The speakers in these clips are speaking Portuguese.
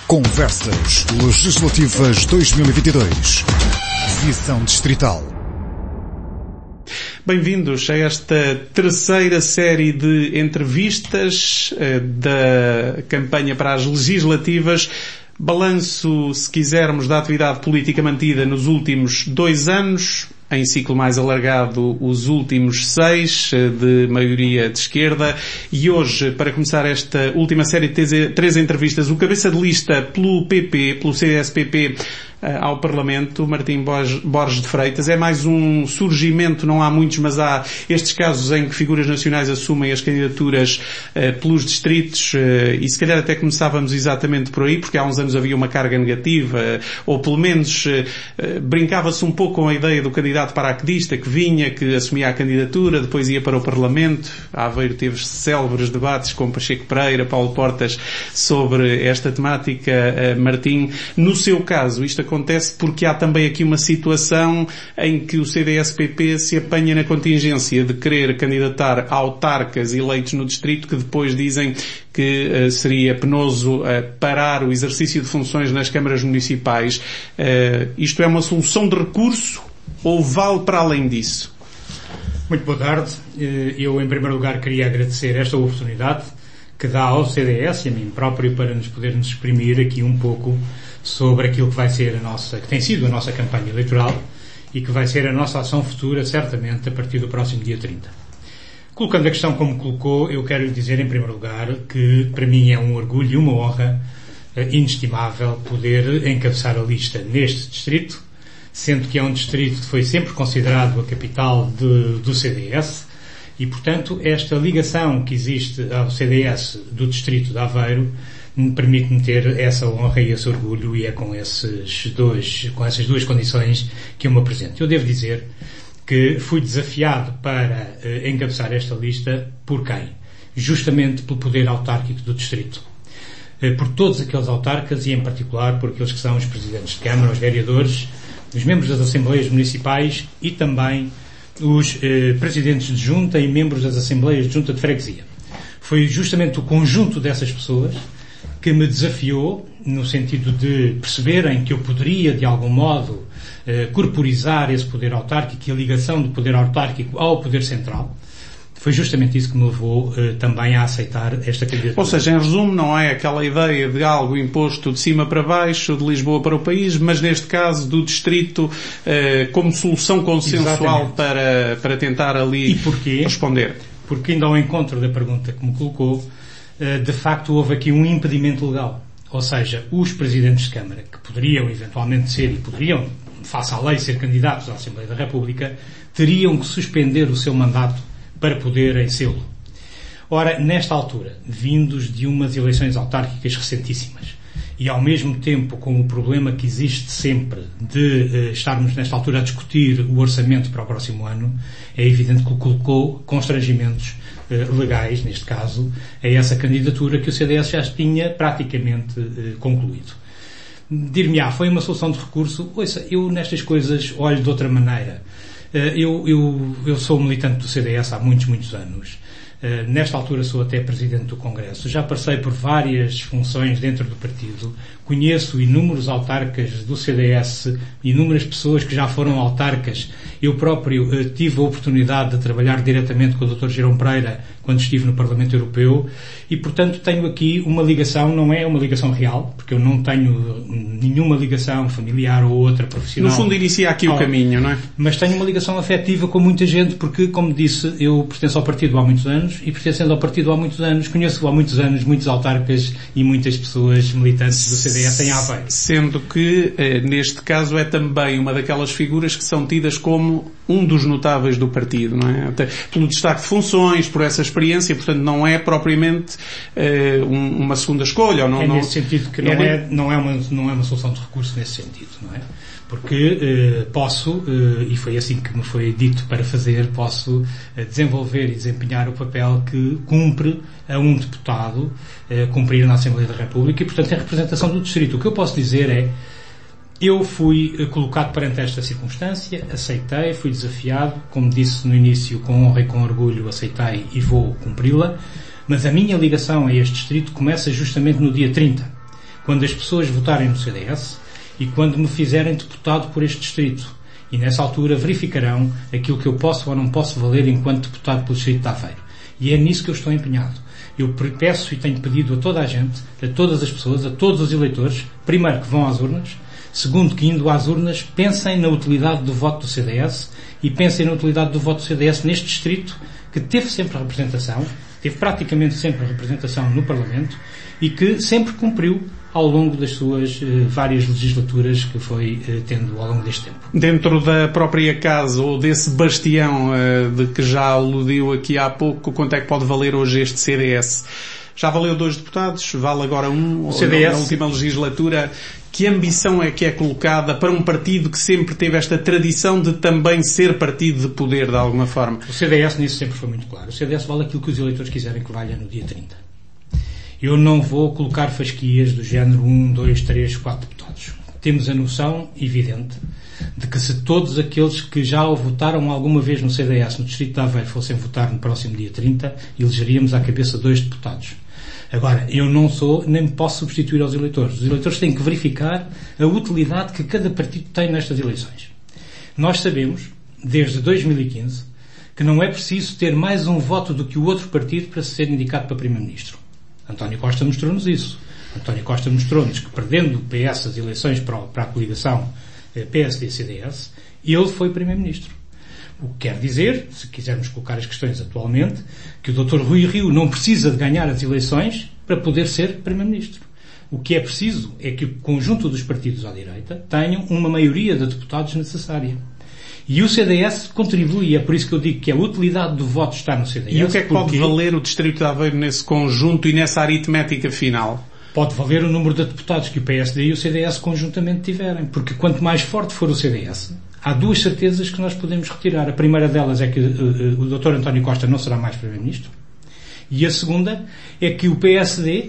Conversas Legislativas 2022. Visão Distrital. Bem-vindos a esta terceira série de entrevistas da campanha para as legislativas. Balanço, se quisermos, da atividade política mantida nos últimos 2 anos, em ciclo mais alargado os últimos 6, de maioria de esquerda, e hoje, para começar esta última série de 3 entrevistas, o cabeça de lista pelo PP, pelo CDS-PP, ao Parlamento, Martim Borges de Freitas. É mais um surgimento, não há muitos, mas há estes casos em que figuras nacionais assumem as candidaturas pelos distritos, e se calhar até começávamos exatamente por aí, porque há uns anos havia uma carga negativa, ou pelo menos brincava-se um pouco com a ideia do candidato paraquedista que vinha, que assumia a candidatura, depois ia para o Parlamento. A Aveiro teve célebres debates com Pacheco Pereira, Paulo Portas, sobre esta temática. Martim, no seu caso, isto acontece porque há também aqui uma situação em que o CDS-PP se apanha na contingência de querer candidatar autarcas eleitos no distrito, que depois dizem que seria penoso parar o exercício de funções nas câmaras municipais. Isto é uma solução de recurso ou vale para além disso? Muito boa tarde. Eu, em primeiro lugar, queria agradecer esta oportunidade que dá ao CDS e a mim próprio para nos podermos exprimir aqui um pouco sobre aquilo que vai ser que tem sido a nossa campanha eleitoral e que vai ser a nossa ação futura, certamente, a partir do próximo dia 30. Colocando a questão como colocou, eu quero lhe dizer, em primeiro lugar, que para mim é um orgulho e uma honra inestimável poder encabeçar a lista neste distrito, sendo que é um distrito que foi sempre considerado a capital do CDS e, portanto, esta ligação que existe ao CDS do distrito de Aveiro permite-me ter essa honra e esse orgulho, e é com essas duas condições que eu me apresento. Eu devo dizer que fui desafiado para encabeçar esta lista por quem? Justamente pelo poder autárquico do distrito. Por todos aqueles autarcas e, em particular, por aqueles que são os presidentes de Câmara, os vereadores, os membros das Assembleias Municipais e também os presidentes de junta e membros das Assembleias de Junta de Freguesia. Foi justamente o conjunto dessas pessoas que me desafiou, no sentido de perceberem que eu poderia, de algum modo, corporizar esse poder autárquico e a ligação do poder autárquico ao poder central. Foi justamente isso que me levou também a aceitar esta candidatura. Ou seja, em resumo, não é aquela ideia de algo imposto de cima para baixo, de Lisboa para o país, mas neste caso do distrito como solução consensual para tentar ali responder. Porque, indo ao encontro da pergunta que me colocou, de facto houve aqui um impedimento legal. Ou seja, os presidentes de Câmara, que poderiam eventualmente ser e poderiam, face à lei, ser candidatos à Assembleia da República, teriam que suspender o seu mandato para poderem sê-lo. Ora, nesta altura, vindos de umas eleições autárquicas recentíssimas, e ao mesmo tempo com o problema que existe sempre de estarmos nesta altura a discutir o orçamento para o próximo ano, é evidente que colocou constrangimentos legais, neste caso, a essa candidatura que o CDS já tinha praticamente concluído. Dir-me-á, foi uma solução de recurso? Ouça, eu nestas coisas olho de outra maneira. Eu sou militante do CDS há muitos anos. Nesta altura sou até presidente do Congresso. Já passei por várias funções dentro do partido. Conheço inúmeros autarcas do CDS, inúmeras pessoas que já foram autarcas. Eu próprio tive a oportunidade de trabalhar diretamente com o Dr. Girão Pereira quando estive no Parlamento Europeu e, portanto, tenho aqui uma ligação, não é uma ligação real, porque eu não tenho nenhuma ligação familiar ou outra profissional. No fundo, inicia aqui o caminho, não é? Mas tenho uma ligação afetiva com muita gente, porque, como disse, eu pertenço ao partido há muitos anos e, pertencendo ao partido há muitos anos, conheço há muitos anos muitos autarcas e muitas pessoas militantes do CDS em Aveiro. Sendo que, neste caso, é também uma daquelas figuras que são tidas como um dos notáveis do partido, não é? Até pelo destaque de funções, por essa experiência, portanto não é propriamente uma segunda escolha. Ou não, nesse sentido que não é uma solução de recurso nesse sentido, não é? Porque posso, e foi assim que me foi dito para fazer, posso desenvolver e desempenhar o papel que cumpre a um deputado cumprir na Assembleia da República e, portanto, em representação do distrito. O que eu posso dizer é, eu fui colocado perante esta circunstância, aceitei, fui desafiado, como disse no início, com honra e com orgulho, aceitei e vou cumpri-la, mas a minha ligação a este distrito começa justamente no dia 30, quando as pessoas votarem no CDS e quando me fizerem deputado por este distrito. E nessa altura verificarão aquilo que eu posso ou não posso valer enquanto deputado pelo distrito de Aveiro. E é nisso que eu estou empenhado. Eu peço e tenho pedido a toda a gente, a todas as pessoas, a todos os eleitores, primeiro que vão às urnas, segundo que indo às urnas pensem na utilidade do voto do CDS e pensem na utilidade do voto do CDS neste distrito que teve sempre a representação, teve praticamente sempre a representação no Parlamento e que sempre cumpriu ao longo das suas várias legislaturas que foi tendo ao longo deste tempo. Dentro da própria casa ou desse bastião de que já aludiu aqui há pouco, quanto é que pode valer hoje este CDS? Já valeu 2 deputados, vale agora 1, o CDS... na última legislatura. Que ambição é que é colocada para um partido que sempre teve esta tradição de também ser partido de poder, de alguma forma? O CDS nisso sempre foi muito claro. O CDS vale aquilo que os eleitores quiserem que valha no dia 30. Eu não vou colocar fasquias do género 1, 2, 3, 4 deputados. Temos a noção evidente de que se todos aqueles que já votaram alguma vez no CDS, no distrito de Aveiro, fossem votar no próximo dia 30, elegeríamos à cabeça 2 deputados. Agora, eu não sou, nem me posso substituir aos eleitores. Os eleitores têm que verificar a utilidade que cada partido tem nestas eleições. Nós sabemos, desde 2015, que não é preciso ter mais um voto do que o outro partido para ser indicado para Primeiro-Ministro. António Costa mostrou-nos isso. António Costa mostrou-nos que, perdendo o PS as eleições para a coligação PSD-CDS, ele foi Primeiro-Ministro. O que quer dizer, se quisermos colocar as questões atualmente, que o Dr. Rui Rio não precisa de ganhar as eleições para poder ser Primeiro-Ministro. O que é preciso é que o conjunto dos partidos à direita tenham uma maioria de deputados necessária. E o CDS contribui, é por isso que eu digo que a utilidade do voto está no CDS. E o que é que pode valer o Distrito de Aveiro nesse conjunto e nessa aritmética final? Pode valer o número de deputados que o PSD e o CDS conjuntamente tiverem, porque quanto mais forte for o CDS, há 2 certezas que nós podemos retirar. A primeira delas é que o Dr. António Costa não será mais Primeiro-Ministro. E a segunda é que o PSD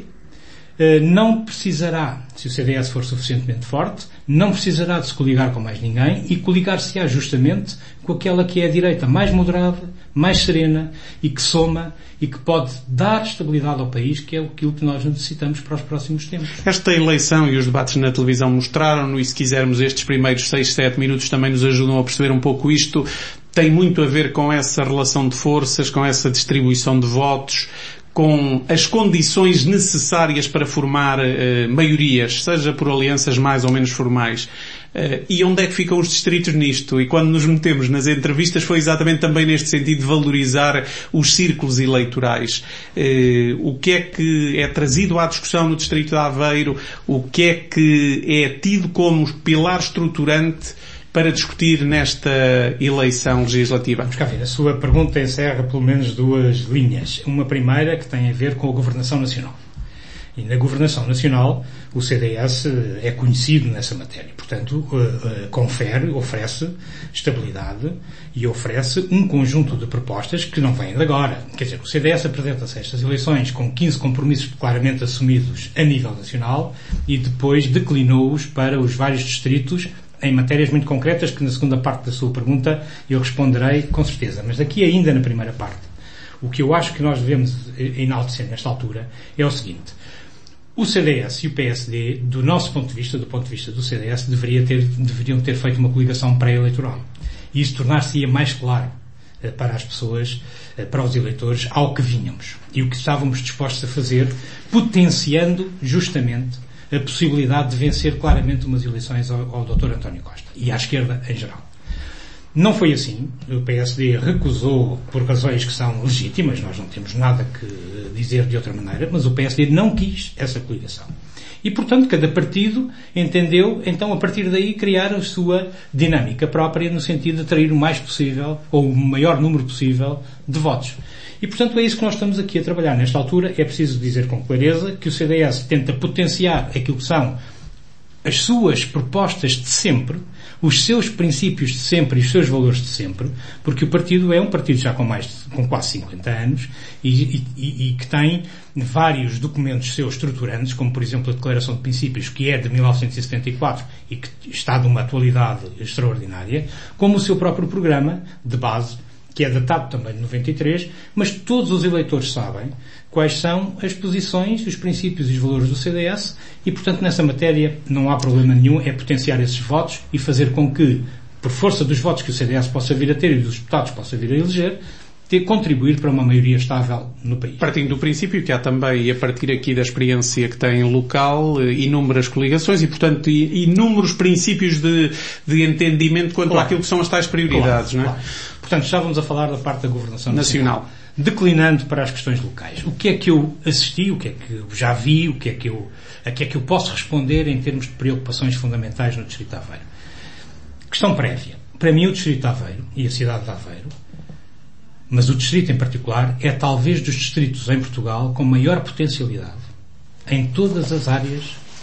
não precisará, se o CDS for suficientemente forte, não precisará de se coligar com mais ninguém e coligar-se-á justamente com aquela que é a direita mais moderada, mais serena e que soma e que pode dar estabilidade ao país, que é aquilo que nós necessitamos para os próximos tempos. Esta eleição e os debates na televisão mostraram-no, e se quisermos estes primeiros 6, 7 minutos também nos ajudam a perceber um pouco isto, tem muito a ver com essa relação de forças, com essa distribuição de votos, com as condições necessárias para formar maiorias, seja por alianças mais ou menos formais. E onde é que ficam os distritos nisto? E quando nos metemos nas entrevistas foi exatamente também neste sentido de valorizar os círculos eleitorais. O que é que é trazido à discussão no distrito de Aveiro? O que é que é tido como pilar estruturante para discutir nesta eleição legislativa? Vamos cá ver, a sua pergunta encerra pelo menos 2 linhas. Uma primeira que tem a ver com a governação nacional. E na governação nacional o CDS é conhecido nessa matéria. Portanto, oferece estabilidade e oferece um conjunto de propostas que não vêm de agora. Quer dizer, o CDS apresenta-se a estas eleições com 15 compromissos claramente assumidos a nível nacional e depois declinou-os para os vários distritos em matérias muito concretas que na segunda parte da sua pergunta eu responderei com certeza. Mas daqui ainda na primeira parte, o que eu acho que nós devemos enaltecer nesta altura é o seguinte: o CDS e o PSD, do nosso ponto de vista, do ponto de vista do CDS, deveriam ter feito uma coligação pré-eleitoral. E isso tornar-se-ia mais claro para as pessoas, para os eleitores, ao que vínhamos. E o que estávamos dispostos a fazer, potenciando justamente a possibilidade de vencer claramente umas eleições ao Dr. António Costa e à esquerda em geral. Não foi assim. O PSD recusou por razões que são legítimas, nós não temos nada que dizer de outra maneira, mas o PSD não quis essa coligação. E, portanto, cada partido entendeu, então, a partir daí, criar a sua dinâmica própria no sentido de atrair o mais possível, ou o maior número possível, de votos. E, portanto, é isso que nós estamos aqui a trabalhar. Nesta altura, é preciso dizer com clareza que o CDS tenta potenciar aquilo que são as suas propostas de sempre, os seus princípios de sempre e os seus valores de sempre, porque o partido é um partido já com quase 50 anos e que tem vários documentos seus estruturantes, como por exemplo a Declaração de Princípios, que é de 1974 e que está de uma atualidade extraordinária, como o seu próprio programa de base, que é datado também de 93, mas todos os eleitores sabem quais são as posições, os princípios e os valores do CDS e, portanto, nessa matéria não há problema nenhum, é potenciar esses votos e fazer com que, por força dos votos que o CDS possa vir a ter e dos deputados possa vir a eleger, contribuir para uma maioria estável no país. Partindo do princípio que há também, e a partir aqui da experiência que tem local, inúmeras coligações e, portanto, inúmeros princípios de entendimento quanto àquilo que são as tais prioridades, não é? Claro. Portanto, estávamos a falar da parte da governação nacional. Declinando para as questões locais. O que é que eu assisti, o que é que eu já vi, a que é que eu posso responder em termos de preocupações fundamentais no Distrito de Aveiro? Questão prévia. Para mim, o Distrito de Aveiro e a cidade de Aveiro, mas o distrito em particular, é talvez dos distritos em Portugal com maior potencialidade em todas as áreas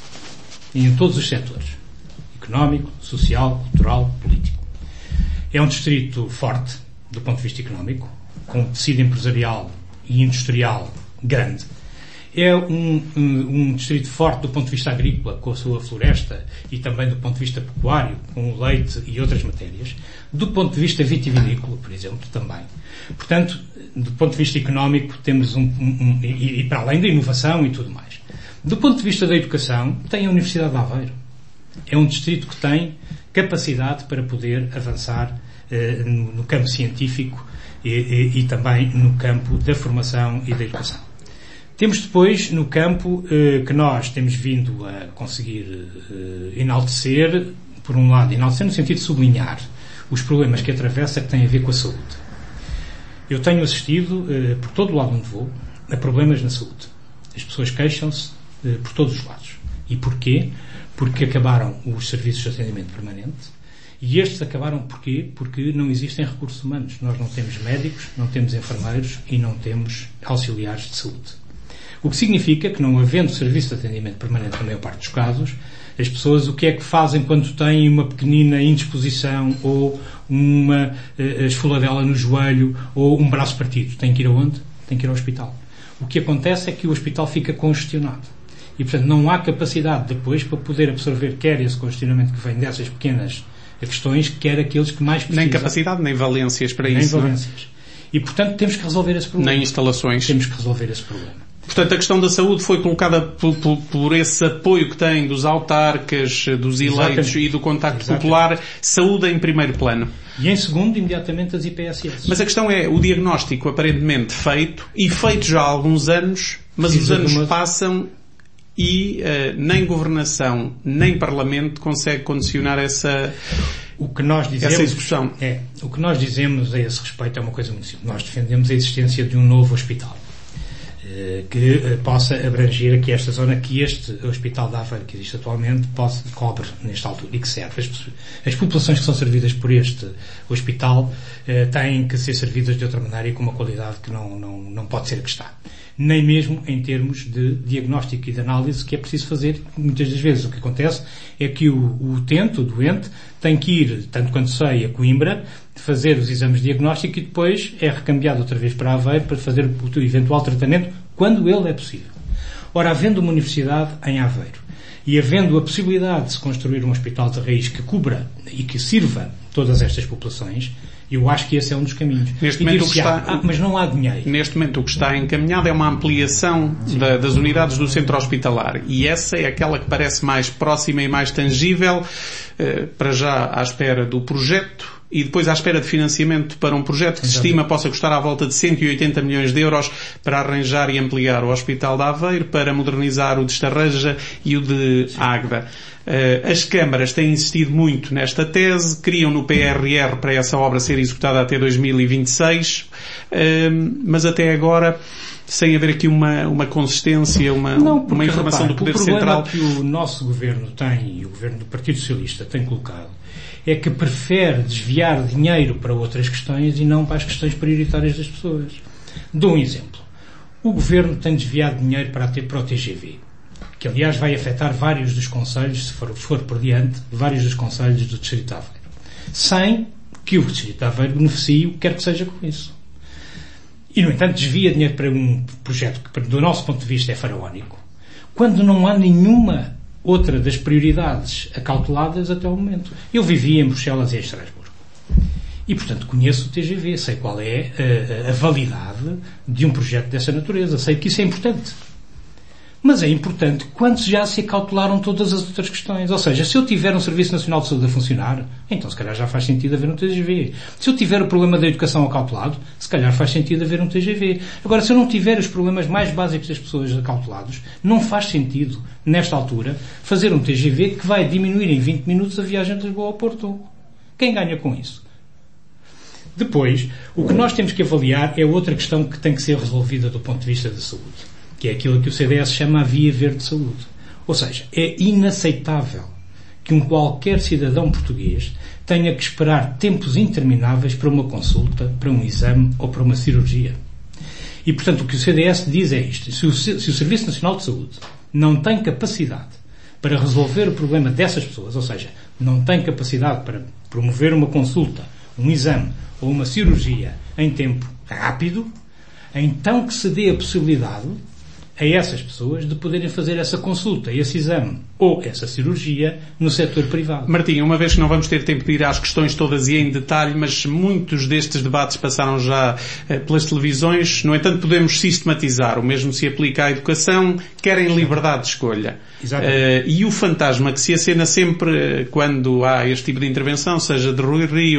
e em todos os setores. Económico, social, cultural, político. É um distrito forte do ponto de vista económico, com um tecido empresarial e industrial grande. É um distrito forte do ponto de vista agrícola, com a sua floresta, e também do ponto de vista pecuário, com o leite e outras matérias. Do ponto de vista vitivinícola, por exemplo, também. Portanto, do ponto de vista económico, temos e para além da inovação e tudo mais. Do ponto de vista da educação, tem a Universidade de Aveiro. É um distrito que tem capacidade para poder avançar no campo científico e também no campo da formação e da educação. Temos depois, no campo que nós temos vindo a conseguir enaltecer, por um lado, enaltecer no sentido de sublinhar os problemas que atravessa que têm a ver com a saúde. Eu tenho assistido, por todo o lado onde vou, a problemas na saúde. As pessoas queixam-se por todos os lados. E porquê? Porque acabaram os serviços de atendimento permanente. E estes acabaram porquê? Porque não existem recursos humanos. Nós não temos médicos, não temos enfermeiros e não temos auxiliares de saúde. O que significa que, não havendo serviço de atendimento permanente na maior parte dos casos, as pessoas o que é que fazem quando têm uma pequenina indisposição ou uma esfoladela no joelho ou um braço partido? Têm que ir aonde? Têm que ir ao hospital. O que acontece é que o hospital fica congestionado. E, portanto, não há capacidade depois para poder absorver quer esse congestionamento que vem dessas pequenas questões, quer aqueles que mais precisam. Nem capacidade, nem valências para isso. Nem valências. E, portanto, temos que resolver esse problema. Nem instalações. Temos que resolver esse problema. Portanto, a questão da saúde foi colocada por esse apoio que tem dos autarcas, dos eleitos. Exatamente. E do contacto popular. Saúde em primeiro plano. E em segundo, imediatamente, as IPSS. Mas a questão é o diagnóstico aparentemente feito, e feito já há alguns anos, mas os anos passam e nem governação, nem parlamento consegue condicionar essa execução. O que nós dizemos a esse respeito é uma coisa muito simples. Nós defendemos a existência de um novo hospital que possa abranger aqui esta zona, que este hospital de Aveiro que existe atualmente cobre nesta altura e que serve. As populações que são servidas por este hospital têm que ser servidas de outra maneira e com uma qualidade que não pode ser a que está. Nem mesmo em termos de diagnóstico e de análise que é preciso fazer. Muitas das vezes o que acontece é que o doente, tem que ir, tanto quanto sei, a Coimbra, fazer os exames de diagnóstico e depois é recambiado outra vez para Aveiro para fazer o eventual tratamento quando ele é possível. Ora, havendo uma universidade em Aveiro e havendo a possibilidade de se construir um hospital de raiz que cubra e que sirva todas estas populações, eu acho que esse é um dos caminhos. Neste momento, mas não há dinheiro. Neste momento, o que está encaminhado é uma ampliação das unidades do centro hospitalar. E essa é aquela que parece mais próxima e mais tangível, para já à espera do projeto e depois à espera de financiamento para um projeto que se estima possa custar à volta de 180 milhões de euros para arranjar e ampliar o Hospital de Aveiro, para modernizar o de Estarreja e o de Águeda. As câmaras têm insistido muito nesta tese, queriam no PRR para essa obra ser executada até 2026, mas até agora, sem haver aqui uma consistência, uma informação do Poder Central. O problema que o nosso Governo tem, e o Governo do Partido Socialista tem colocado, é que prefere desviar dinheiro para outras questões e não para as questões prioritárias das pessoas. Dou um exemplo. O Governo tem desviado dinheiro para o TGV, que aliás vai afetar vários dos concelhos, se for por diante, vários dos concelhos do Distrito de Aveiro, sem que o Distrito de Aveiro beneficie o que quer que seja com isso. E, no entanto, desvia dinheiro para um projeto que, do nosso ponto de vista, é faraónico, quando não há nenhuma outra das prioridades acauteladas até o momento. Eu vivi em Bruxelas e em Estrasburgo. E, portanto, conheço o TGV, sei qual é a validade de um projeto dessa natureza, sei que isso é importante. Mas é importante quando já se acautelaram todas as outras questões. Ou seja, se eu tiver um Serviço Nacional de Saúde a funcionar, então se calhar já faz sentido haver um TGV. Se eu tiver o problema da educação acautelado, se calhar faz sentido haver um TGV. Agora, se eu não tiver os problemas mais básicos das pessoas acautelados, não faz sentido, nesta altura, fazer um TGV que vai diminuir em 20 minutos a viagem de Lisboa ao Porto. Quem ganha com isso? Depois, o que nós temos que avaliar é outra questão que tem que ser resolvida do ponto de vista da saúde, que é aquilo que o CDS chama a Via Verde de Saúde. Ou seja, é inaceitável que qualquer cidadão português tenha que esperar tempos intermináveis para uma consulta, para um exame ou para uma cirurgia. E, portanto, o que o CDS diz é isto. Se o Serviço Nacional de Saúde não tem capacidade para resolver o problema dessas pessoas, ou seja, não tem capacidade para promover uma consulta, um exame ou uma cirurgia em tempo rápido, então que se dê a possibilidade a essas pessoas de poderem fazer essa consulta, esse exame ou essa cirurgia no setor privado. Martim, uma vez que não vamos ter tempo de ir às questões todas e em detalhe, mas muitos destes debates passaram já pelas televisões, no entanto podemos sistematizar, o mesmo se aplica à educação, querem liberdade de escolha. E o fantasma que se acena sempre quando há este tipo de intervenção, seja de Rui Rio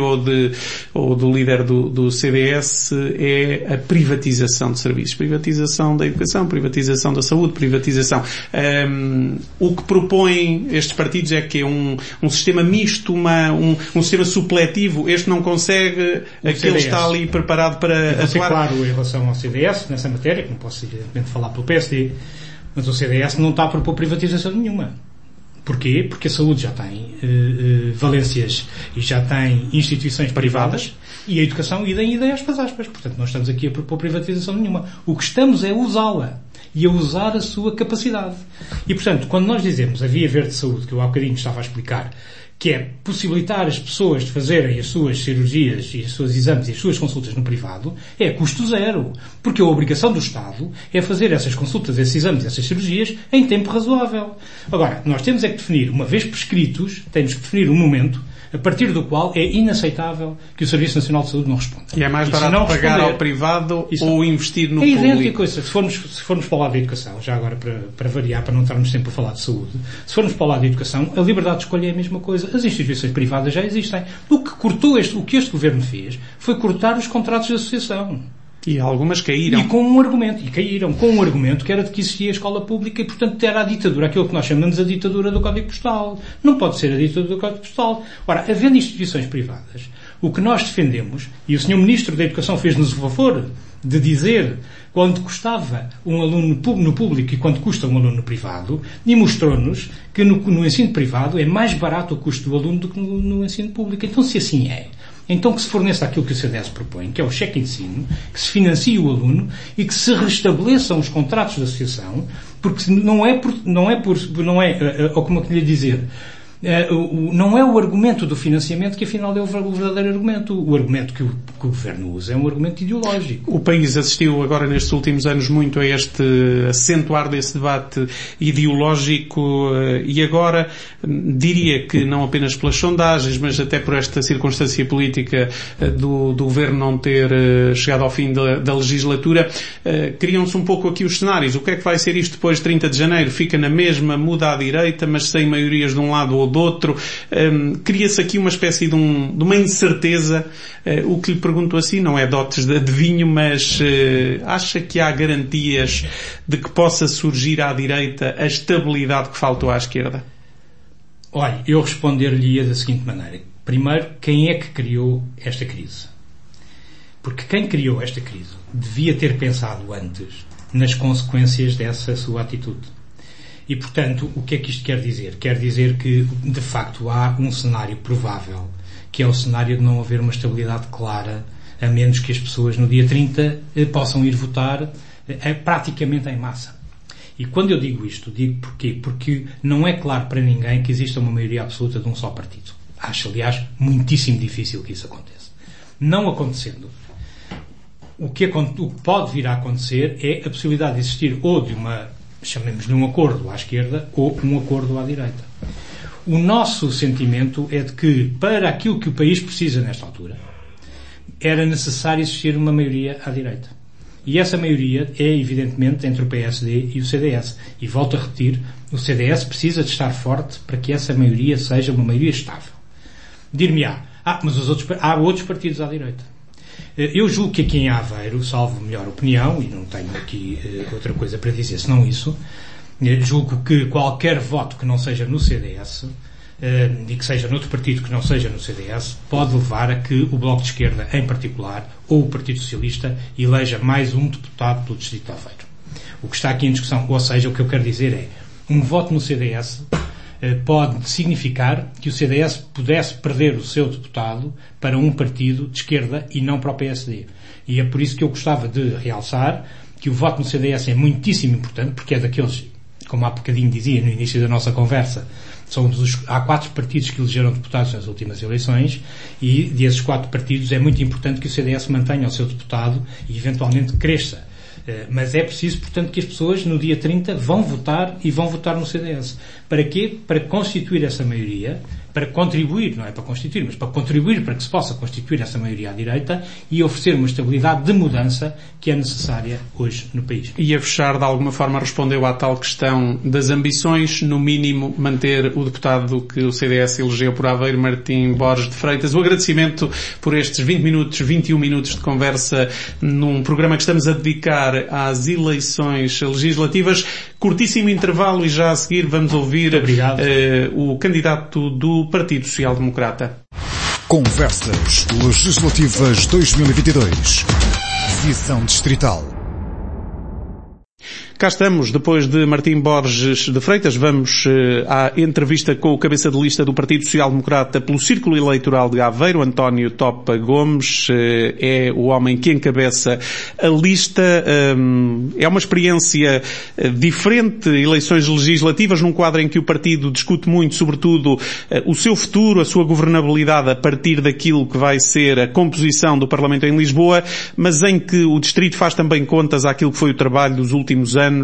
ou do líder do CDS, é a privatização de serviços. Privatização da educação, privatização da saúde, privatização. O que propõem estes partidos é que é um sistema misto, um sistema supletivo. Este não consegue, aquele está ali preparado para atuar. Ser claro em relação ao CDS, nessa matéria, que não posso evidentemente falar pelo PSD, mas o CDS não está a propor privatização nenhuma. Porquê? Porque a saúde já tem valências e já tem instituições privadas e a educação idem aspas. Portanto, não estamos aqui a propor privatização nenhuma. O que estamos é usá-la e a usar a sua capacidade. E, portanto, quando nós dizemos a Via Verde de Saúde, que eu há bocadinho estava a explicar, que é possibilitar as pessoas de fazerem as suas cirurgias e os seus exames e as suas consultas no privado, é custo zero. Porque a obrigação do Estado é fazer essas consultas, esses exames e essas cirurgias em tempo razoável. Agora, nós temos é que definir, uma vez prescritos, temos que definir um momento a partir do qual é inaceitável que o Serviço Nacional de Saúde não responda. E é mais barato pagar ao privado ou investir no público? É idêntica coisa. Se formos para o lado da educação, já agora para variar, para não estarmos sempre a falar de saúde, se formos para o lado da educação, a liberdade de escolha é a mesma coisa. As instituições privadas já existem. O que este governo fez foi cortar os contratos de associação. E algumas caíram. E com um argumento. E caíram com um argumento que era de que existia a escola pública e, portanto, era a ditadura, aquilo que nós chamamos a ditadura do Código Postal. Não pode ser a ditadura do Código Postal. Ora, havendo instituições privadas, o que nós defendemos, e o Sr. Ministro da Educação fez-nos o favor de dizer quanto custava um aluno no público e quanto custa um aluno no privado, e mostrou-nos que no ensino privado é mais barato o custo do aluno do que no ensino público. Então, se assim é, então que se forneça aquilo que o CDS propõe, que é o cheque ensino, que se financie o aluno e que se restabeleçam os contratos de associação, porque não é, ou como é que lhe dizer, não é o argumento do financiamento que afinal é o verdadeiro argumento. O argumento que o Governo usa é um argumento ideológico. O país assistiu agora nestes últimos anos muito a este acentuar desse debate ideológico e agora diria que não apenas pelas sondagens, mas até por esta circunstância política do Governo não ter chegado ao fim da legislatura, criam-se um pouco aqui os cenários. O que é que vai ser isto depois de 30 de janeiro? Fica na mesma, muda à direita, mas sem maiorias de um lado ou do outro. Cria-se aqui uma espécie de uma incerteza. O que lhe pergunto assim não é dotes de adivinho, mas acha que há garantias de que possa surgir à direita a estabilidade que faltou à esquerda? Olha, eu responder-lhe-ia da seguinte maneira. Primeiro, quem é que criou esta crise? Porque quem criou esta crise devia ter pensado antes nas consequências dessa sua atitude. E, portanto, o que é que isto quer dizer? Quer dizer que, de facto, há um cenário provável, que é o cenário de não haver uma estabilidade clara, a menos que as pessoas no dia 30 possam ir votar praticamente em massa. E quando eu digo isto, digo porquê? Porque não é claro para ninguém que exista uma maioria absoluta de um só partido. Acho, aliás, muitíssimo difícil que isso aconteça. Não acontecendo, o que pode vir a acontecer é a possibilidade de existir ou de chamemos-lhe um acordo à esquerda ou um acordo à direita. O nosso sentimento é de que, para aquilo que o país precisa nesta altura, era necessário existir uma maioria à direita. E essa maioria é, evidentemente, entre o PSD e o CDS. E volto a repetir, o CDS precisa de estar forte para que essa maioria seja uma maioria estável. Dir-me-á, mas há outros partidos à direita. Eu julgo que aqui em Aveiro, salvo melhor opinião, e não tenho aqui outra coisa para dizer senão isso, julgo que qualquer voto que não seja no CDS, e que seja noutro partido que não seja no CDS, pode levar a que o Bloco de Esquerda, em particular, ou o Partido Socialista, eleja mais um deputado pelo Distrito de Aveiro. O que está aqui em discussão, ou seja, o que eu quero dizer é, um voto no CDS pode significar que o CDS pudesse perder o seu deputado para um partido de esquerda e não para o PSD. E é por isso que eu gostava de realçar que o voto no CDS é muitíssimo importante, porque é daqueles, como há bocadinho dizia no início da nossa conversa, há 4 partidos que elegeram deputados nas últimas eleições e desses 4 partidos é muito importante que o CDS mantenha o seu deputado e eventualmente cresça. Mas é preciso, portanto, que as pessoas no dia 30 vão votar e vão votar no CDS. Para quê? Para constituir essa maioria, para contribuir, não é para constituir, mas para contribuir para que se possa constituir essa maioria à direita e oferecer uma estabilidade de mudança que é necessária hoje no país. E a fechar, de alguma forma, respondeu à tal questão das ambições, no mínimo, manter o deputado que o CDS elegeu por Aveiro, Martim Borges de Freitas. O agradecimento por estes 21 minutos de conversa num programa que estamos a dedicar às eleições legislativas. Curtíssimo intervalo e já a seguir vamos ouvir o candidato do Partido Social Democrata. Conversas Legislativas 2022. Visão Distrital. Cá estamos, depois de Martim Borges de Freitas, vamos à entrevista com o cabeça de lista do Partido Social Democrata pelo Círculo Eleitoral de Aveiro, António Topa Gomes, é o homem que encabeça a lista. É uma experiência diferente, eleições legislativas, num quadro em que o partido discute muito, sobretudo, o seu futuro, a sua governabilidade a partir daquilo que vai ser a composição do Parlamento em Lisboa, mas em que o Distrito faz também contas àquilo que foi o trabalho dos últimos anos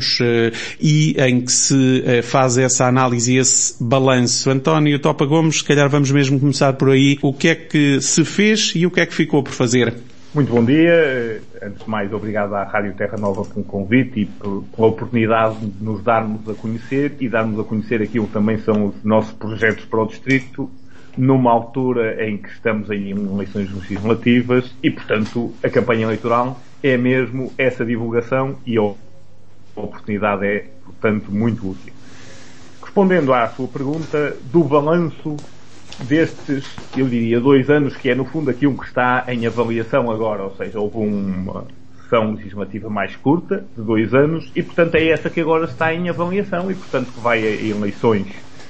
e em que se faz essa análise e esse balanço. António Topa Gomes, se calhar vamos mesmo começar por aí. O que é que se fez e o que é que ficou por fazer? Muito bom dia. Antes de mais, obrigado à Rádio Terra Nova pelo convite e pela oportunidade de nos darmos a conhecer e darmos a conhecer aquilo que também são os nossos projetos para o Distrito, numa altura em que estamos em eleições legislativas e, portanto, a campanha eleitoral é mesmo essa divulgação e a oportunidade é, portanto, muito útil. Respondendo à sua pergunta, do balanço destes, eu diria, 2 anos, que é no fundo aquilo que está em avaliação agora, ou seja, houve uma sessão legislativa mais curta, de 2 anos, e portanto é essa que agora está em avaliação e portanto que vai a eleições.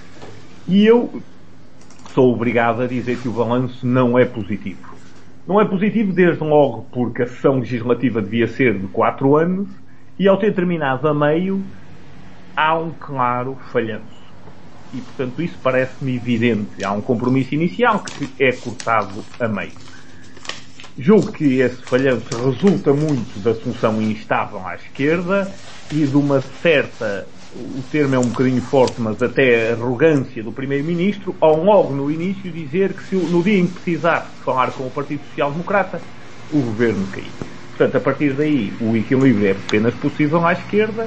E eu sou obrigado a dizer que o balanço não é positivo. Não é positivo desde logo porque a sessão legislativa devia ser de 4 anos, e ao ter terminado a meio, há um claro falhanço. E, portanto, isso parece-me evidente. Há um compromisso inicial que é cortado a meio. Julgo que esse falhanço resulta muito da solução instável à esquerda e de uma certa, o termo é um bocadinho forte, mas até arrogância do Primeiro-Ministro, ao logo no início dizer que no dia em que precisasse falar com o Partido Social Democrata, o governo caía. Portanto, a partir daí, o equilíbrio é apenas possível à esquerda.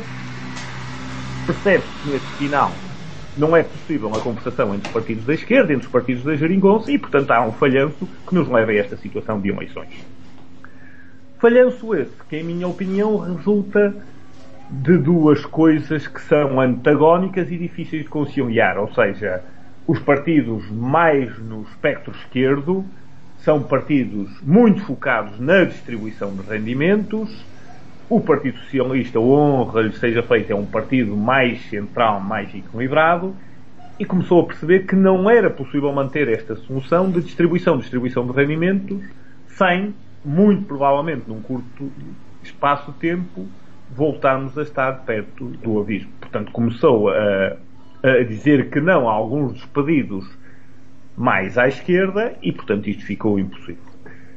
Percebe-se que neste final não é possível a conversação entre os partidos da esquerda, entre os partidos da geringonça, e, portanto, há um falhanço que nos leva a esta situação de eleições. Falhanço esse que, em minha opinião, resulta de 2 coisas que são antagónicas e difíceis de conciliar. Ou seja, os partidos mais no espectro esquerdo são partidos muito focados na distribuição de rendimentos. O Partido Socialista, honra lhe seja feita, é um partido mais central, mais equilibrado, e começou a perceber que não era possível manter esta solução de distribuição de rendimentos sem, muito provavelmente, num curto espaço de tempo, voltarmos a estar perto do abismo. Portanto, começou a dizer que não a alguns dos pedidos mais à esquerda e, portanto, isto ficou impossível.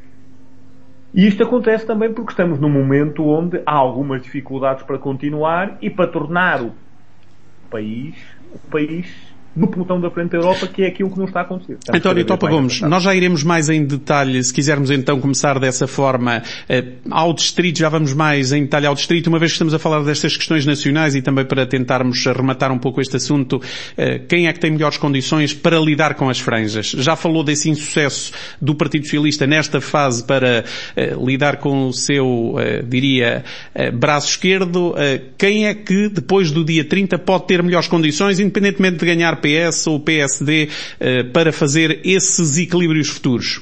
E isto acontece também porque estamos num momento onde há algumas dificuldades para continuar e para tornar o país do pelotão da frente da Europa, que é aquilo que não está a acontecer. António Topa Gomes, nós já iremos mais em detalhe, se quisermos então começar dessa forma, ao distrito, já vamos mais em detalhe ao distrito, uma vez que estamos a falar destas questões nacionais e também para tentarmos rematar um pouco este assunto, quem é que tem melhores condições para lidar com as franjas? Já falou desse insucesso do Partido Socialista nesta fase para lidar com o seu, diria, braço esquerdo. Quem é que depois do dia 30 pode ter melhores condições, independentemente de ganhar PS ou PSD, para fazer esses equilíbrios futuros?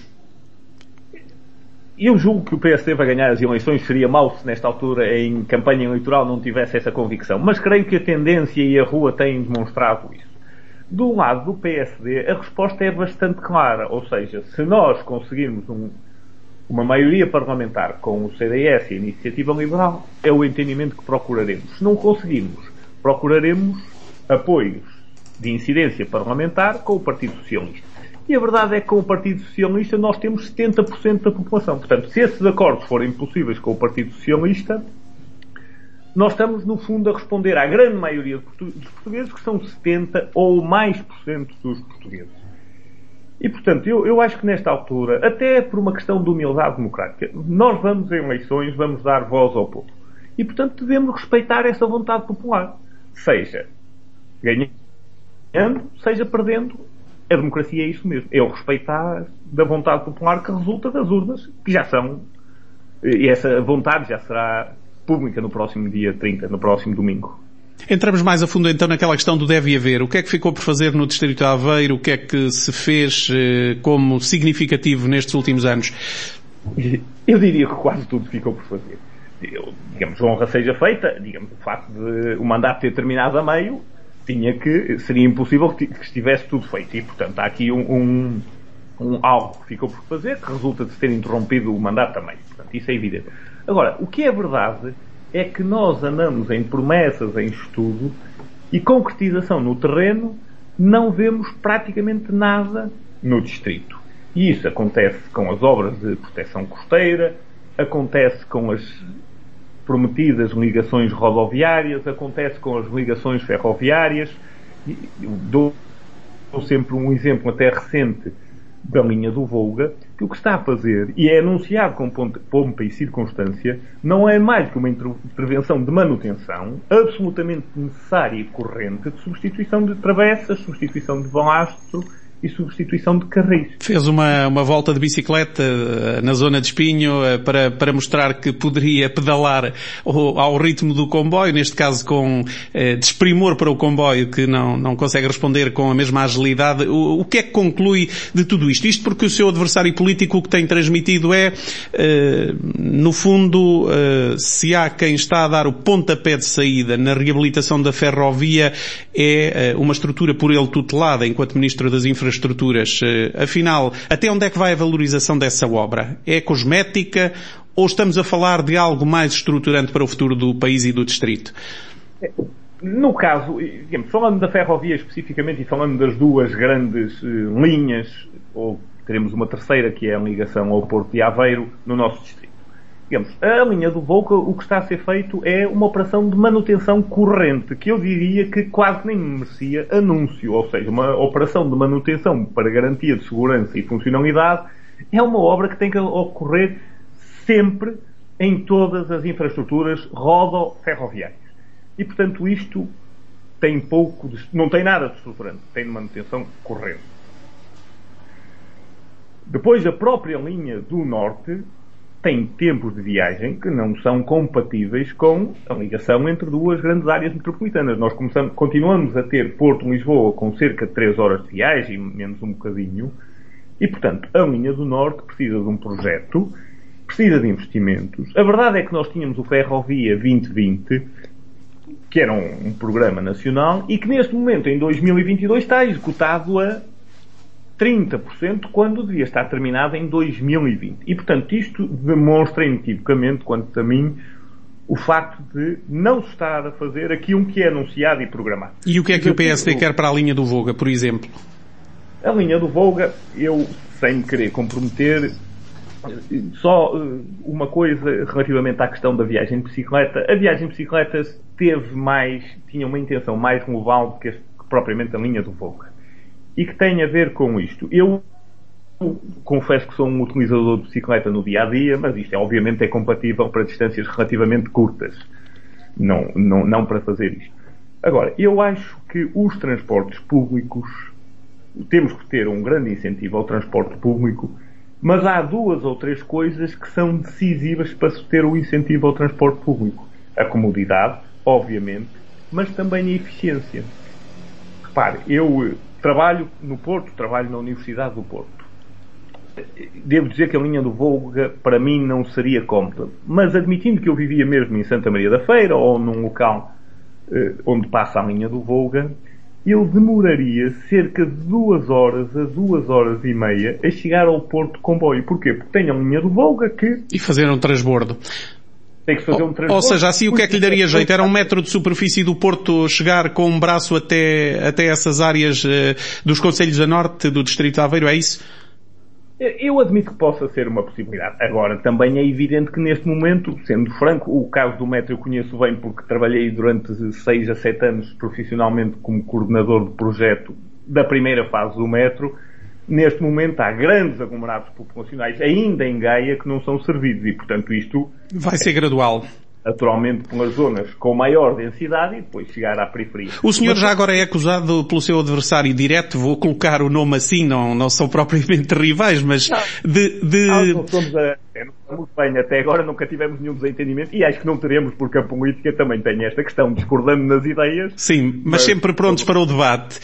Eu julgo que o PSD vai ganhar as eleições. Seria mau se nesta altura, em campanha eleitoral, não tivesse essa convicção. Mas creio que a tendência e a rua têm demonstrado isso. Do lado do PSD, a resposta é bastante clara. Ou seja, se nós conseguirmos uma maioria parlamentar com o CDS e a Iniciativa Liberal, é o entendimento que procuraremos. Se não conseguirmos, procuraremos apoios de incidência parlamentar com o Partido Socialista. E a verdade é que com o Partido Socialista nós temos 70% da população. Portanto, se esses acordos forem possíveis com o Partido Socialista, nós estamos, no fundo, a responder à grande maioria dos portugueses, que são 70% ou mais por cento dos portugueses. E, portanto, eu acho que nesta altura, até por uma questão de humildade democrática, nós vamos em eleições, vamos dar voz ao povo. E, portanto, devemos respeitar essa vontade popular. Seja ganhando, seja perdendo, a democracia é isso mesmo. É o respeitar da vontade popular que resulta das urnas, que já são, e essa vontade já será pública no próximo dia 30, no próximo domingo. Entramos mais a fundo então naquela questão do deve haver. O que é que ficou por fazer no Distrito de Aveiro? O que é que se fez como significativo nestes últimos anos? Eu diria que quase tudo ficou por fazer. Digamos, honra seja feita, digamos, o facto de o mandato ter terminado a meio, seria impossível que estivesse tudo feito. E, portanto, há aqui algo que ficou por fazer, que resulta de ter interrompido o mandato também. Portanto, isso é evidente. Agora, o que é verdade é que nós andamos em promessas, em estudo, e concretização no terreno, não vemos praticamente nada no distrito. E isso acontece com as obras de proteção costeira, acontece com as prometidas ligações rodoviárias, acontece com as ligações ferroviárias. Dou sempre um exemplo até recente da linha do Volga, que o que está a fazer, e é anunciado com pompa e circunstância, não é mais que uma intervenção de manutenção absolutamente necessária e corrente de substituição de travessas, substituição de balastro e substituição de carris. Fez uma volta de bicicleta na zona de Espinho para mostrar que poderia pedalar ao ritmo do comboio, neste caso com desprimor para o comboio que não consegue responder com a mesma agilidade. O que é que conclui de tudo isto? Isto porque o seu adversário político o que tem transmitido é, no fundo, se há quem está a dar o pontapé de saída na reabilitação da ferrovia, é uma estrutura por ele tutelada enquanto Ministro das Infraestruturas. Afinal, até onde é que vai a valorização dessa obra? É cosmética ou estamos a falar de algo mais estruturante para o futuro do país e do distrito? No caso, digamos, falando da ferrovia especificamente e falando das duas grandes linhas, ou teremos uma terceira que é a ligação ao Porto de Aveiro no nosso distrito. Digamos, a linha do Volca, o que está a ser feito é uma operação de manutenção corrente, que eu diria que quase nem merecia anúncio, ou seja, uma operação de manutenção para garantia de segurança e funcionalidade é uma obra que tem que ocorrer sempre em todas as infraestruturas rodo-ferroviárias. E, portanto, isto não tem nada de estruturante, tem de manutenção corrente. Depois, a própria linha do Norte tem tempos de viagem que não são compatíveis com a ligação entre duas grandes áreas metropolitanas. Nós continuamos a ter Porto-Lisboa com cerca de 3 horas de viagem, menos um bocadinho, e, portanto, a linha do Norte precisa de um projeto, precisa de investimentos. A verdade é que nós tínhamos o Ferrovia 2020, que era um programa nacional, e que neste momento, em 2022, está executado a 30%, quando devia estar terminado em 2020. E, portanto, isto demonstra inequivocamente, quanto a mim, o facto de não se estar a fazer aquilo que é anunciado e programado. E o que é que o PSD quer para a linha do Volga, por exemplo? A linha do Volga, eu, sem me querer comprometer, só uma coisa relativamente à questão da viagem de bicicleta. A viagem de bicicleta tinha uma intenção mais global do que propriamente a linha do Volga. E que tem a ver com isto. Eu confesso que sou um utilizador de bicicleta no dia-a-dia, mas isto obviamente é compatível para distâncias relativamente curtas. Não para fazer isto. Agora, eu acho que os transportes públicos, temos que ter um grande incentivo ao transporte público, mas há 2 ou 3 coisas que são decisivas para se ter o incentivo ao transporte público. A comodidade, obviamente, mas também a eficiência. Repare, eu trabalho no Porto, trabalho na Universidade do Porto. Devo dizer que a linha do Volga, para mim, não seria cómoda. Mas admitindo que eu vivia mesmo em Santa Maria da Feira, ou num local onde passa a linha do Volga, eu demoraria cerca de 2 horas a 2 horas e meia a chegar ao Porto de comboio. Porquê? Porque tem a linha do Volga que... E fazer um transbordo. Tem que fazer um transbordo. Ou seja, assim o que é que lhe daria jeito? Era 1 metro de superfície do Porto chegar com um braço até essas áreas dos concelhos da Norte, do Distrito de Aveiro, é isso? Eu admito que possa ser uma possibilidade. Agora, também é evidente que neste momento, sendo franco, o caso do metro eu conheço bem porque trabalhei durante 6 a 7 anos profissionalmente como coordenador de projeto da primeira fase do metro. Neste momento há grandes aglomerados populacionais, ainda em Gaia, que não são servidos e, portanto, isto... Vai ser gradual. Naturalmente pelas zonas com maior densidade e depois chegar à periferia. O senhor já agora é acusado pelo seu adversário direto, vou colocar o nome assim, não são propriamente rivais, mas Não somos muito bem, até agora nunca tivemos nenhum desentendimento e acho que não teremos porque a política também tem esta questão, discordando nas ideias. Sim, mas sempre prontos para o debate.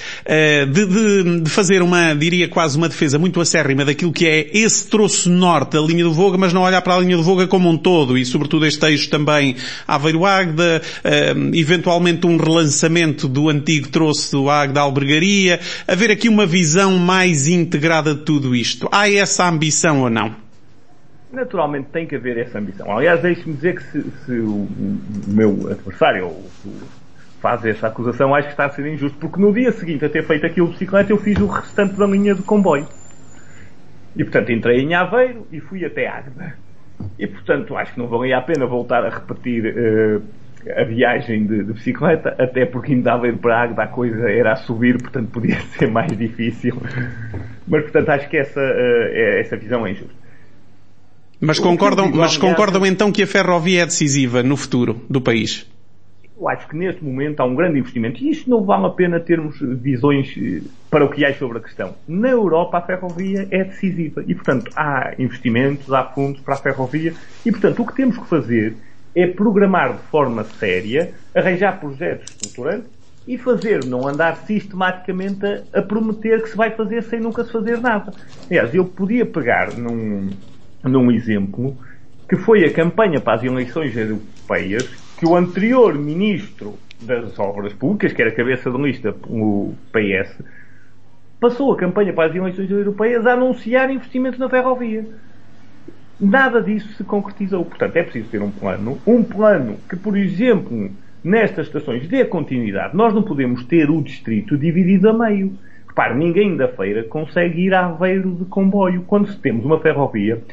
De fazer diria quase uma defesa muito acérrima daquilo que é esse troço norte da linha do Volga, mas não olhar para a linha do Volga como um todo e sobretudo este eixo também Aveiro-Águeda, eventualmente um relançamento do antigo troço do Águeda-Albergaria, haver aqui uma visão mais integrada de tudo isto. Há essa ambição ou não? Naturalmente tem que haver essa ambição. Aliás, deixe-me dizer que se o meu adversário faz essa acusação, acho que está a ser injusto, porque no dia seguinte a ter feito aquilo de bicicleta, eu fiz o restante da linha de comboio. E, portanto, entrei em Aveiro e fui até Águeda. E, portanto, acho que não valia a pena voltar a repetir a viagem de bicicleta, até porque indo de Aveiro para Águeda a coisa era a subir, portanto podia ser mais difícil. Mas, portanto, acho que essa visão é injusta. Mas concordam então que a ferrovia é decisiva no futuro do país? Eu acho que neste momento há um grande investimento e isto não vale a pena termos visões para o que há sobre a questão. Na Europa a ferrovia é decisiva e, portanto, há investimentos, há fundos para a ferrovia e, portanto, o que temos que fazer é programar de forma séria, arranjar projetos estruturantes e fazer, não andar sistematicamente a prometer que se vai fazer sem nunca se fazer nada. Aliás, eu podia pegar num exemplo que foi a campanha para as eleições europeias que o anterior Ministro das Obras Públicas, que era cabeça de lista pelo PS, passou a campanha para as eleições europeias a anunciar investimentos na ferrovia. Nada disso se concretizou. Portanto, é preciso ter um plano que, por exemplo, nestas estações dê continuidade. Nós não podemos ter o distrito dividido a meio. Repare, ninguém da Feira consegue ir a Aveiro de comboio. Quando temos uma ferrovia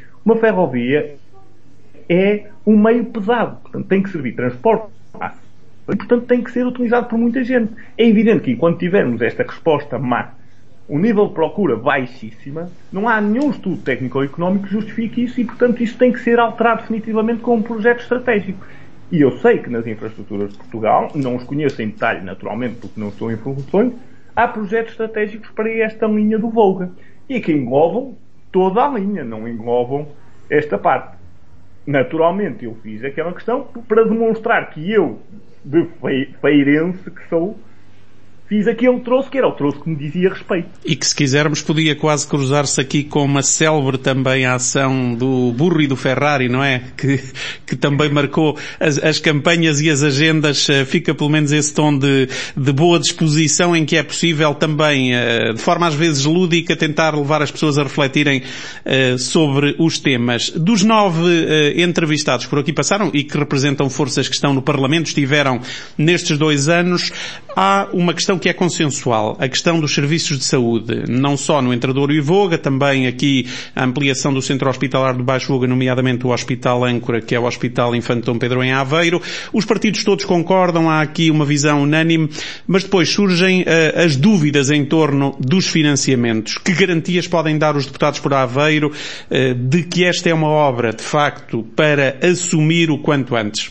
é um meio pesado. Portanto, tem que servir transporte. E, portanto, tem que ser utilizado por muita gente. É evidente que, enquanto tivermos esta resposta má, o nível de procura baixíssima, não há nenhum estudo técnico-económico que justifique isso e, portanto, isso tem que ser alterado definitivamente com um projeto estratégico. E eu sei que nas infraestruturas de Portugal, não os conheço em detalhe, naturalmente, porque não estou em funções, há projetos estratégicos para esta linha do Volga. E que englobam toda a linha, não englobam esta parte. Naturalmente, eu fiz aquela questão para demonstrar que eu, de feirense que sou, fiz aquele troço que era o troço que me dizia respeito. E que, se quisermos, podia quase cruzar-se aqui com uma célebre também a ação do Burro e do Ferrari, não é? Que também marcou as campanhas e as agendas. Fica pelo menos esse tom de boa disposição em que é possível também, de forma às vezes lúdica, tentar levar as pessoas a refletirem sobre os temas. Dos 9 entrevistados que por aqui passaram e que representam forças que estão no Parlamento, estiveram nestes 2 anos, há uma questão questão que é consensual, a questão dos serviços de saúde, não só no Entre Douro e Voga, também aqui a ampliação do centro hospitalar do Baixo Voga, nomeadamente o Hospital Âncora, que é o Hospital Infante Dom Pedro em Aveiro. Os partidos todos concordam, há aqui uma visão unânime, mas depois surgem as dúvidas em torno dos financiamentos. Que garantias podem dar os deputados por Aveiro de que esta é uma obra, de facto, para assumir o quanto antes?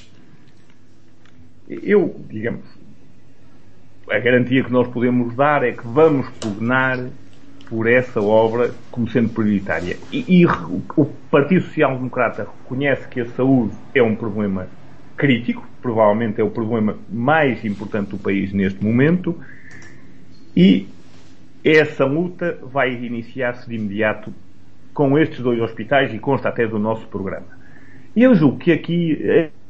A garantia que nós podemos dar é que vamos pugnar por essa obra como sendo prioritária. E o Partido Social Democrata reconhece que a saúde é um problema crítico, provavelmente é o problema mais importante do país neste momento, e essa luta vai iniciar-se de imediato com estes 2 hospitais e consta até do nosso programa. E eu julgo que aqui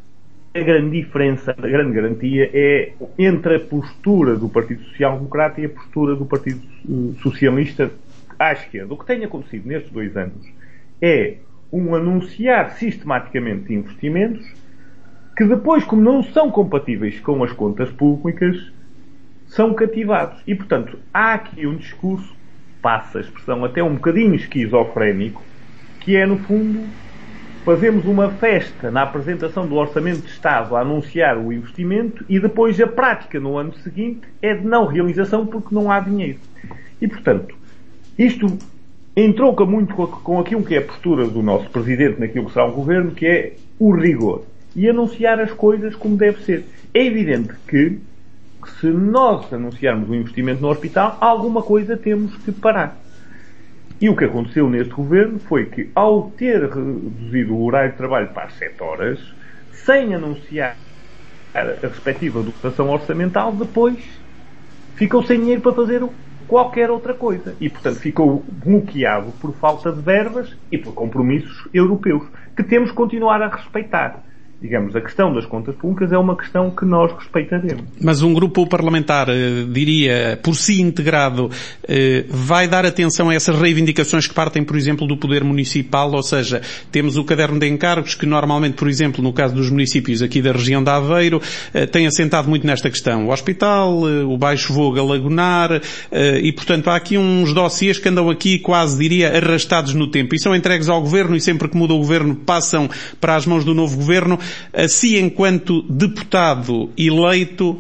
a grande diferença, a grande garantia é entre a postura do Partido Social Democrata e a postura do Partido Socialista à esquerda. O que tem acontecido nestes 2 anos é anunciar sistematicamente investimentos que depois, como não são compatíveis com as contas públicas, são cativados. E, portanto, há aqui um discurso, passa a expressão até um bocadinho esquizofrénico, que é, no fundo, fazemos uma festa na apresentação do Orçamento de Estado a anunciar o investimento e depois a prática no ano seguinte é de não realização porque não há dinheiro. E, portanto, isto entronca muito com aquilo que é a postura do nosso Presidente naquilo que será o Governo, que é o rigor. E anunciar as coisas como deve ser. É evidente que se nós anunciarmos um investimento no hospital, alguma coisa temos que parar. E o que aconteceu neste Governo foi que, ao ter reduzido o horário de trabalho para as 7 horas, sem anunciar a respectiva dotação orçamental, depois ficou sem dinheiro para fazer qualquer outra coisa. E, portanto, ficou bloqueado por falta de verbas e por compromissos europeus, que temos que continuar a respeitar. Digamos, a questão das contas públicas é uma questão que nós respeitaremos. Mas um grupo parlamentar, diria, por si integrado, vai dar atenção a essas reivindicações que partem, por exemplo, do poder municipal? Ou seja, temos o caderno de encargos que normalmente, por exemplo, no caso dos municípios aqui da região de Aveiro, tem assentado muito nesta questão. O hospital, o Baixo Voga Lagonar, e portanto há aqui uns dossiês que andam aqui quase, diria, arrastados no tempo e são entregues ao Governo e sempre que muda o Governo passam para as mãos do novo Governo. Assim, enquanto deputado eleito,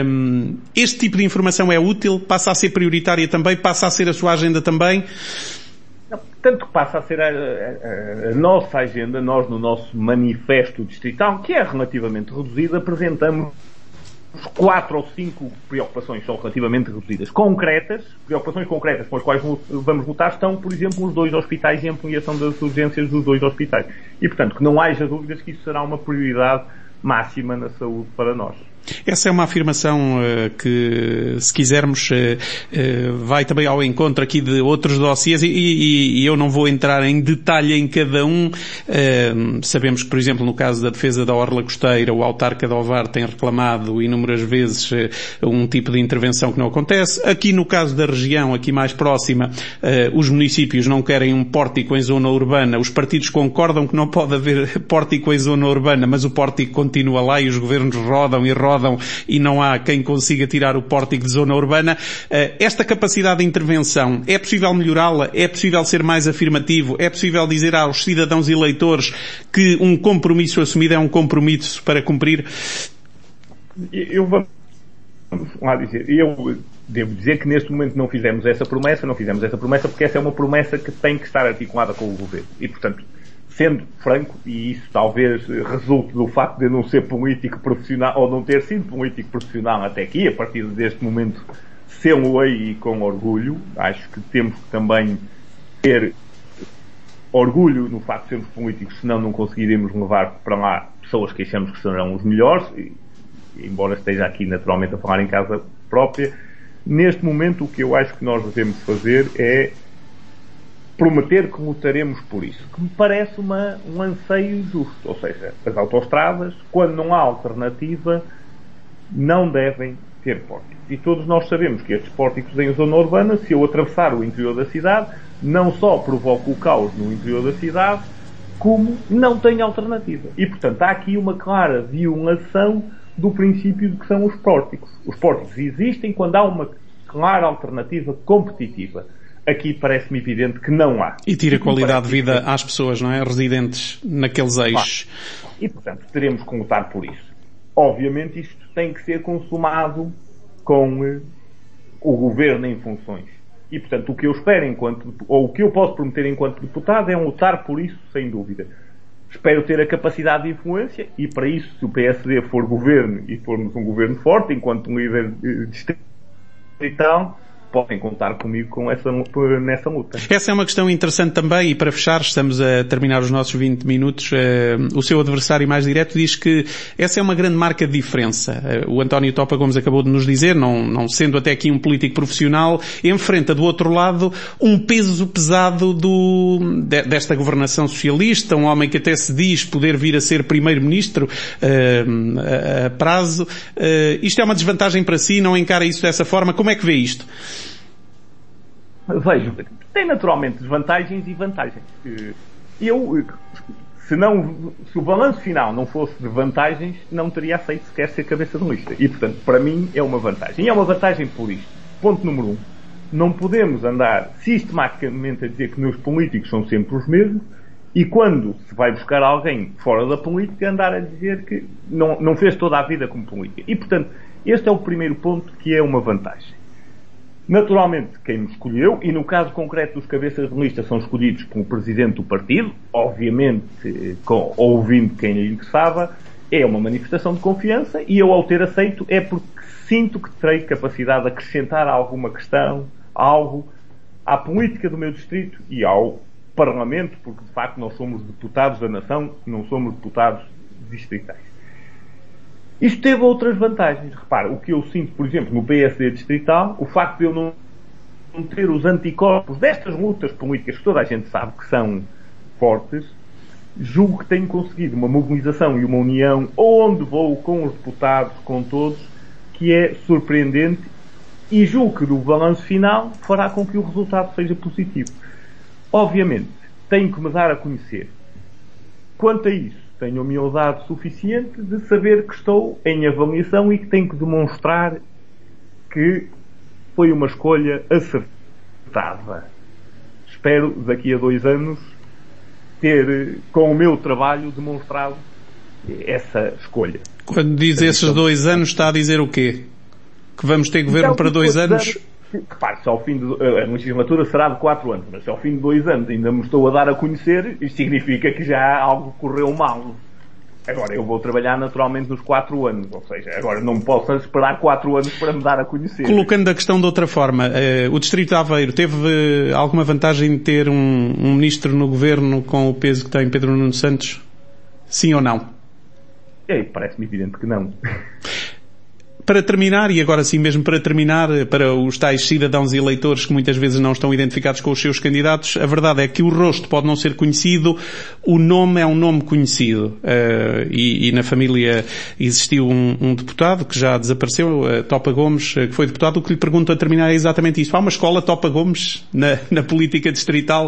este tipo de informação é útil? Passa a ser prioritária também? Passa a ser a sua agenda também? Tanto que passa a ser a nossa agenda. Nós, no nosso manifesto distrital, que é relativamente reduzido, apresentamos 4 ou 5 preocupações, são relativamente reduzidas. Preocupações concretas com as quais vamos votar estão, por exemplo, os 2 hospitais e a ampliação das urgências dos 2 hospitais. E, portanto, que não haja dúvidas que isso será uma prioridade máxima na saúde para nós. Essa é uma afirmação que, se quisermos, vai também ao encontro aqui de outros dossiês e eu não vou entrar em detalhe em cada um. Sabemos que, por exemplo, no caso da defesa da orla costeira, o autarca de Ovar tem reclamado inúmeras vezes um tipo de intervenção que não acontece. Aqui no caso da região, aqui mais próxima, os municípios não querem um pórtico em zona urbana. Os partidos concordam que não pode haver pórtico em zona urbana, mas o pórtico continua lá e os governos rodam e não há quem consiga tirar o pórtico de zona urbana. Esta capacidade de intervenção, é possível melhorá-la? É possível ser mais afirmativo? É possível dizer aos cidadãos eleitores que um compromisso assumido é um compromisso para cumprir? Eu devo dizer que neste momento não fizemos essa promessa porque essa é uma promessa que tem que estar articulada com o Governo. E, portanto, sendo franco, e isso talvez resulte do facto de eu não ser político profissional, ou não ter sido político profissional até aqui, a partir deste momento sê-lo-ei e com orgulho, acho que temos que também ter orgulho no facto de sermos políticos, senão não conseguiremos levar para lá pessoas que achamos que serão os melhores, e, embora esteja aqui naturalmente a falar em casa própria, neste momento o que eu acho que nós devemos fazer é prometer que lutaremos por isso, que me parece um anseio justo, ou seja, as autoestradas, quando não há alternativa, não devem ter pórticos. E todos nós sabemos que estes pórticos em zona urbana, se eu atravessar o interior da cidade, não só provoca o caos no interior da cidade, como não tem alternativa. E, portanto, há aqui uma clara violação do princípio de que são os pórticos. Os pórticos existem quando há uma clara alternativa competitiva. Aqui parece-me evidente que não há. E tira qualidade de vida às pessoas, não é? Residentes naqueles eixos. E, portanto, teremos que lutar por isso. Obviamente, isto tem que ser consumado com o governo em funções. E, portanto, o que eu espero ou o que eu posso prometer enquanto deputado é lutar por isso, sem dúvida. Espero ter a capacidade de influência e, para isso, se o PSD for governo e formos um governo forte, enquanto um líder distrital, podem contar comigo nessa luta. Essa é uma questão interessante também, e para fechar, estamos a terminar os nossos 20 minutos, o seu adversário mais direto diz que essa é uma grande marca de diferença. O António Topa Gomes acabou de nos dizer, não sendo até aqui um político profissional, enfrenta do outro lado um peso pesado desta governação socialista, um homem que até se diz poder vir a ser primeiro-ministro a prazo. Isto é uma desvantagem para si, não encara isso dessa forma? Como é que vê isto? Vejo, tem naturalmente desvantagens e vantagens. Se o balanço final não fosse de vantagens, não teria aceito sequer ser cabeça de lista. E, portanto, para mim é uma vantagem. E é uma vantagem por isto. Ponto número 1. Não podemos andar sistematicamente a dizer que meus políticos são sempre os mesmos e quando se vai buscar alguém fora da política andar a dizer que não fez toda a vida como política. E, portanto, este é o primeiro ponto que é uma vantagem. Naturalmente, quem me escolheu, e no caso concreto dos cabeças de lista são escolhidos pelo presidente do partido, obviamente ouvindo quem lhe interessava, é uma manifestação de confiança e eu ao ter aceito é porque sinto que terei capacidade de acrescentar alguma questão, algo à política do meu distrito e ao Parlamento, porque de facto nós somos deputados da nação, não somos deputados distritais. Isto teve outras vantagens. Repara, o que eu sinto, por exemplo, no PSD distrital, o facto de eu não ter os anticorpos destas lutas políticas que toda a gente sabe que são fortes, julgo que tenho conseguido uma mobilização e uma união onde vou com os deputados, com todos, que é surpreendente e julgo que no balanço final fará com que o resultado seja positivo. Obviamente, tenho que me dar a conhecer. Quanto a isso, tenho humildade suficiente de saber que estou em avaliação e que tenho que demonstrar que foi uma escolha acertada. Espero, daqui a 2 anos, ter, com o meu trabalho, demonstrado essa escolha. Quando diz esses 2 anos, está a dizer o quê? Que vamos ter governo então, para 2 anos? Repare, se ao fim a legislatura será de 4 anos, mas se ao fim de 2 anos ainda me estou a dar a conhecer, isto significa que já algo correu mal. Agora, eu vou trabalhar naturalmente nos 4 anos, ou seja, agora não posso esperar 4 anos para me dar a conhecer. Colocando a questão de outra forma, o Distrito de Aveiro teve alguma vantagem de ter um ministro no governo com o peso que tem Pedro Nuno Santos? Sim ou não? Parece-me evidente que não. Para terminar, e agora sim mesmo para terminar, para os tais cidadãos e eleitores que muitas vezes não estão identificados com os seus candidatos, a verdade é que o rosto pode não ser conhecido, o nome é um nome conhecido. E na família existiu um deputado que já desapareceu, Topa Gomes, que foi deputado. O que lhe pergunto a terminar é exatamente isso. Há uma escola Topa Gomes na política distrital?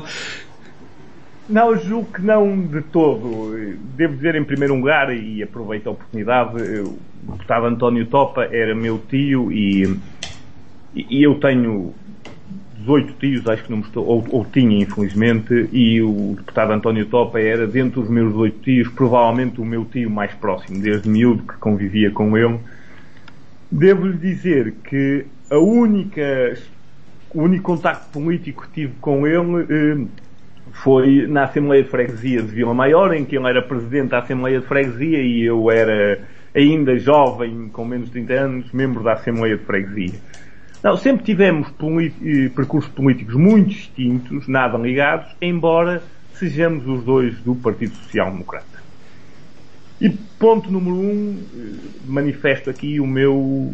Não, julgo que não de todo. Devo dizer em primeiro lugar, e aproveito a oportunidade, o deputado António Topa era meu tio e eu tenho 18 tios, acho que não me estou, ou tinha infelizmente, e o deputado António Topa era, dentro dos meus 18 tios, provavelmente o meu tio mais próximo, desde miúdo que convivia com ele. Devo-lhe dizer que o único contacto político que tive com ele foi na Assembleia de Freguesia de Vila Maior, em que ele era presidente da Assembleia de Freguesia e eu era ainda jovem, com menos de 30 anos, membro da Assembleia de Freguesia. Não, sempre tivemos percursos políticos muito distintos, nada ligados, embora sejamos os dois do Partido Social Democrata. E ponto número 1, manifesto aqui o meu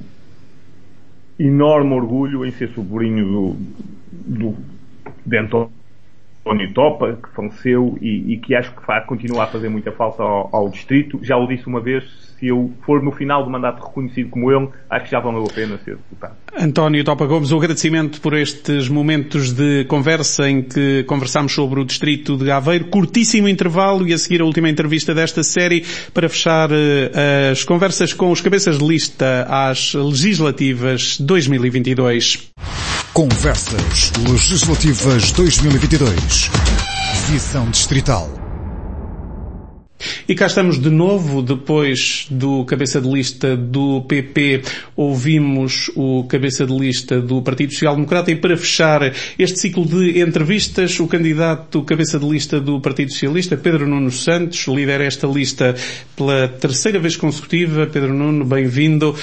enorme orgulho em ser sobrinho de António António Topa, que faleceu e que acho que continua a fazer muita falta ao distrito. Já o disse uma vez, se eu for no final do mandato reconhecido como ele, acho que já valeu a pena ser deputado. António Topa Gomes, o agradecimento por estes momentos de conversa em que conversámos sobre o distrito de Aveiro. Curtíssimo intervalo e a seguir a última entrevista desta série para fechar as conversas com os cabeças de lista às legislativas 2022. Conversas Legislativas 2022. Visão Distrital. E cá estamos de novo, depois do cabeça de lista do PP, ouvimos o cabeça de lista do Partido Social Democrata e para fechar este ciclo de entrevistas, o candidato cabeça de lista do Partido Socialista, Pedro Nuno Santos, lidera esta lista pela terceira vez consecutiva. Pedro Nuno, bem-vindo.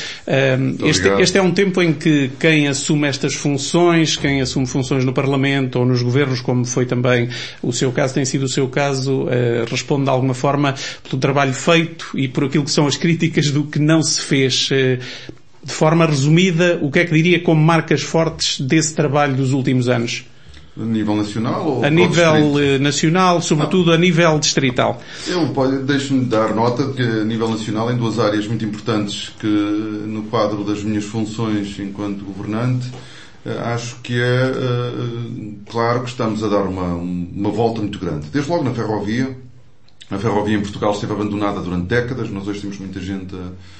Este é um tempo em que quem assume estas funções, quem assume funções no Parlamento ou nos governos, como foi também o seu caso, tem sido o seu caso, responde de alguma forma pelo trabalho feito e por aquilo que são as críticas do que não se fez. De forma resumida, o que é que diria como marcas fortes desse trabalho dos últimos anos? A nível nacional ou a nível nacional, sobretudo a nível distrital? Deixe-me dar nota de que a nível nacional, em duas áreas muito importantes que no quadro das minhas funções enquanto governante, acho que é claro que estamos a dar uma volta muito grande. Desde logo na ferrovia. A ferrovia em Portugal esteve abandonada durante décadas. Nós hoje temos muita gente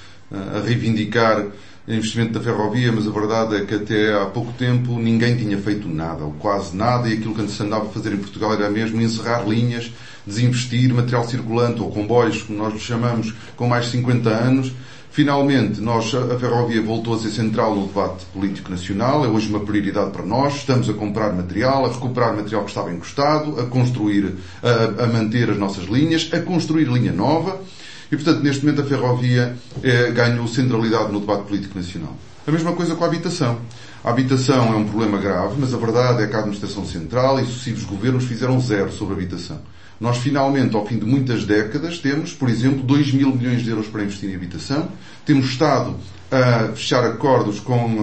a reivindicar o investimento da ferrovia, mas a verdade é que até há pouco tempo ninguém tinha feito nada, ou quase nada, e aquilo que se andava a fazer em Portugal era mesmo encerrar linhas, desinvestir material circulante, ou comboios, como nós lhe chamamos, com mais de 50 anos. Finalmente, a ferrovia voltou a ser central no debate político nacional, é hoje uma prioridade para nós, estamos a comprar material, a recuperar material que estava encostado, a construir, a manter as nossas linhas, a construir linha nova, e portanto neste momento a ferrovia ganhou centralidade no debate político nacional. A mesma coisa com a habitação. A habitação é um problema grave, mas a verdade é que a administração central e sucessivos governos fizeram zero sobre a habitação. Nós, finalmente, ao fim de muitas décadas, temos, por exemplo, 2 mil milhões de euros para investir em habitação. Temos estado a fechar acordos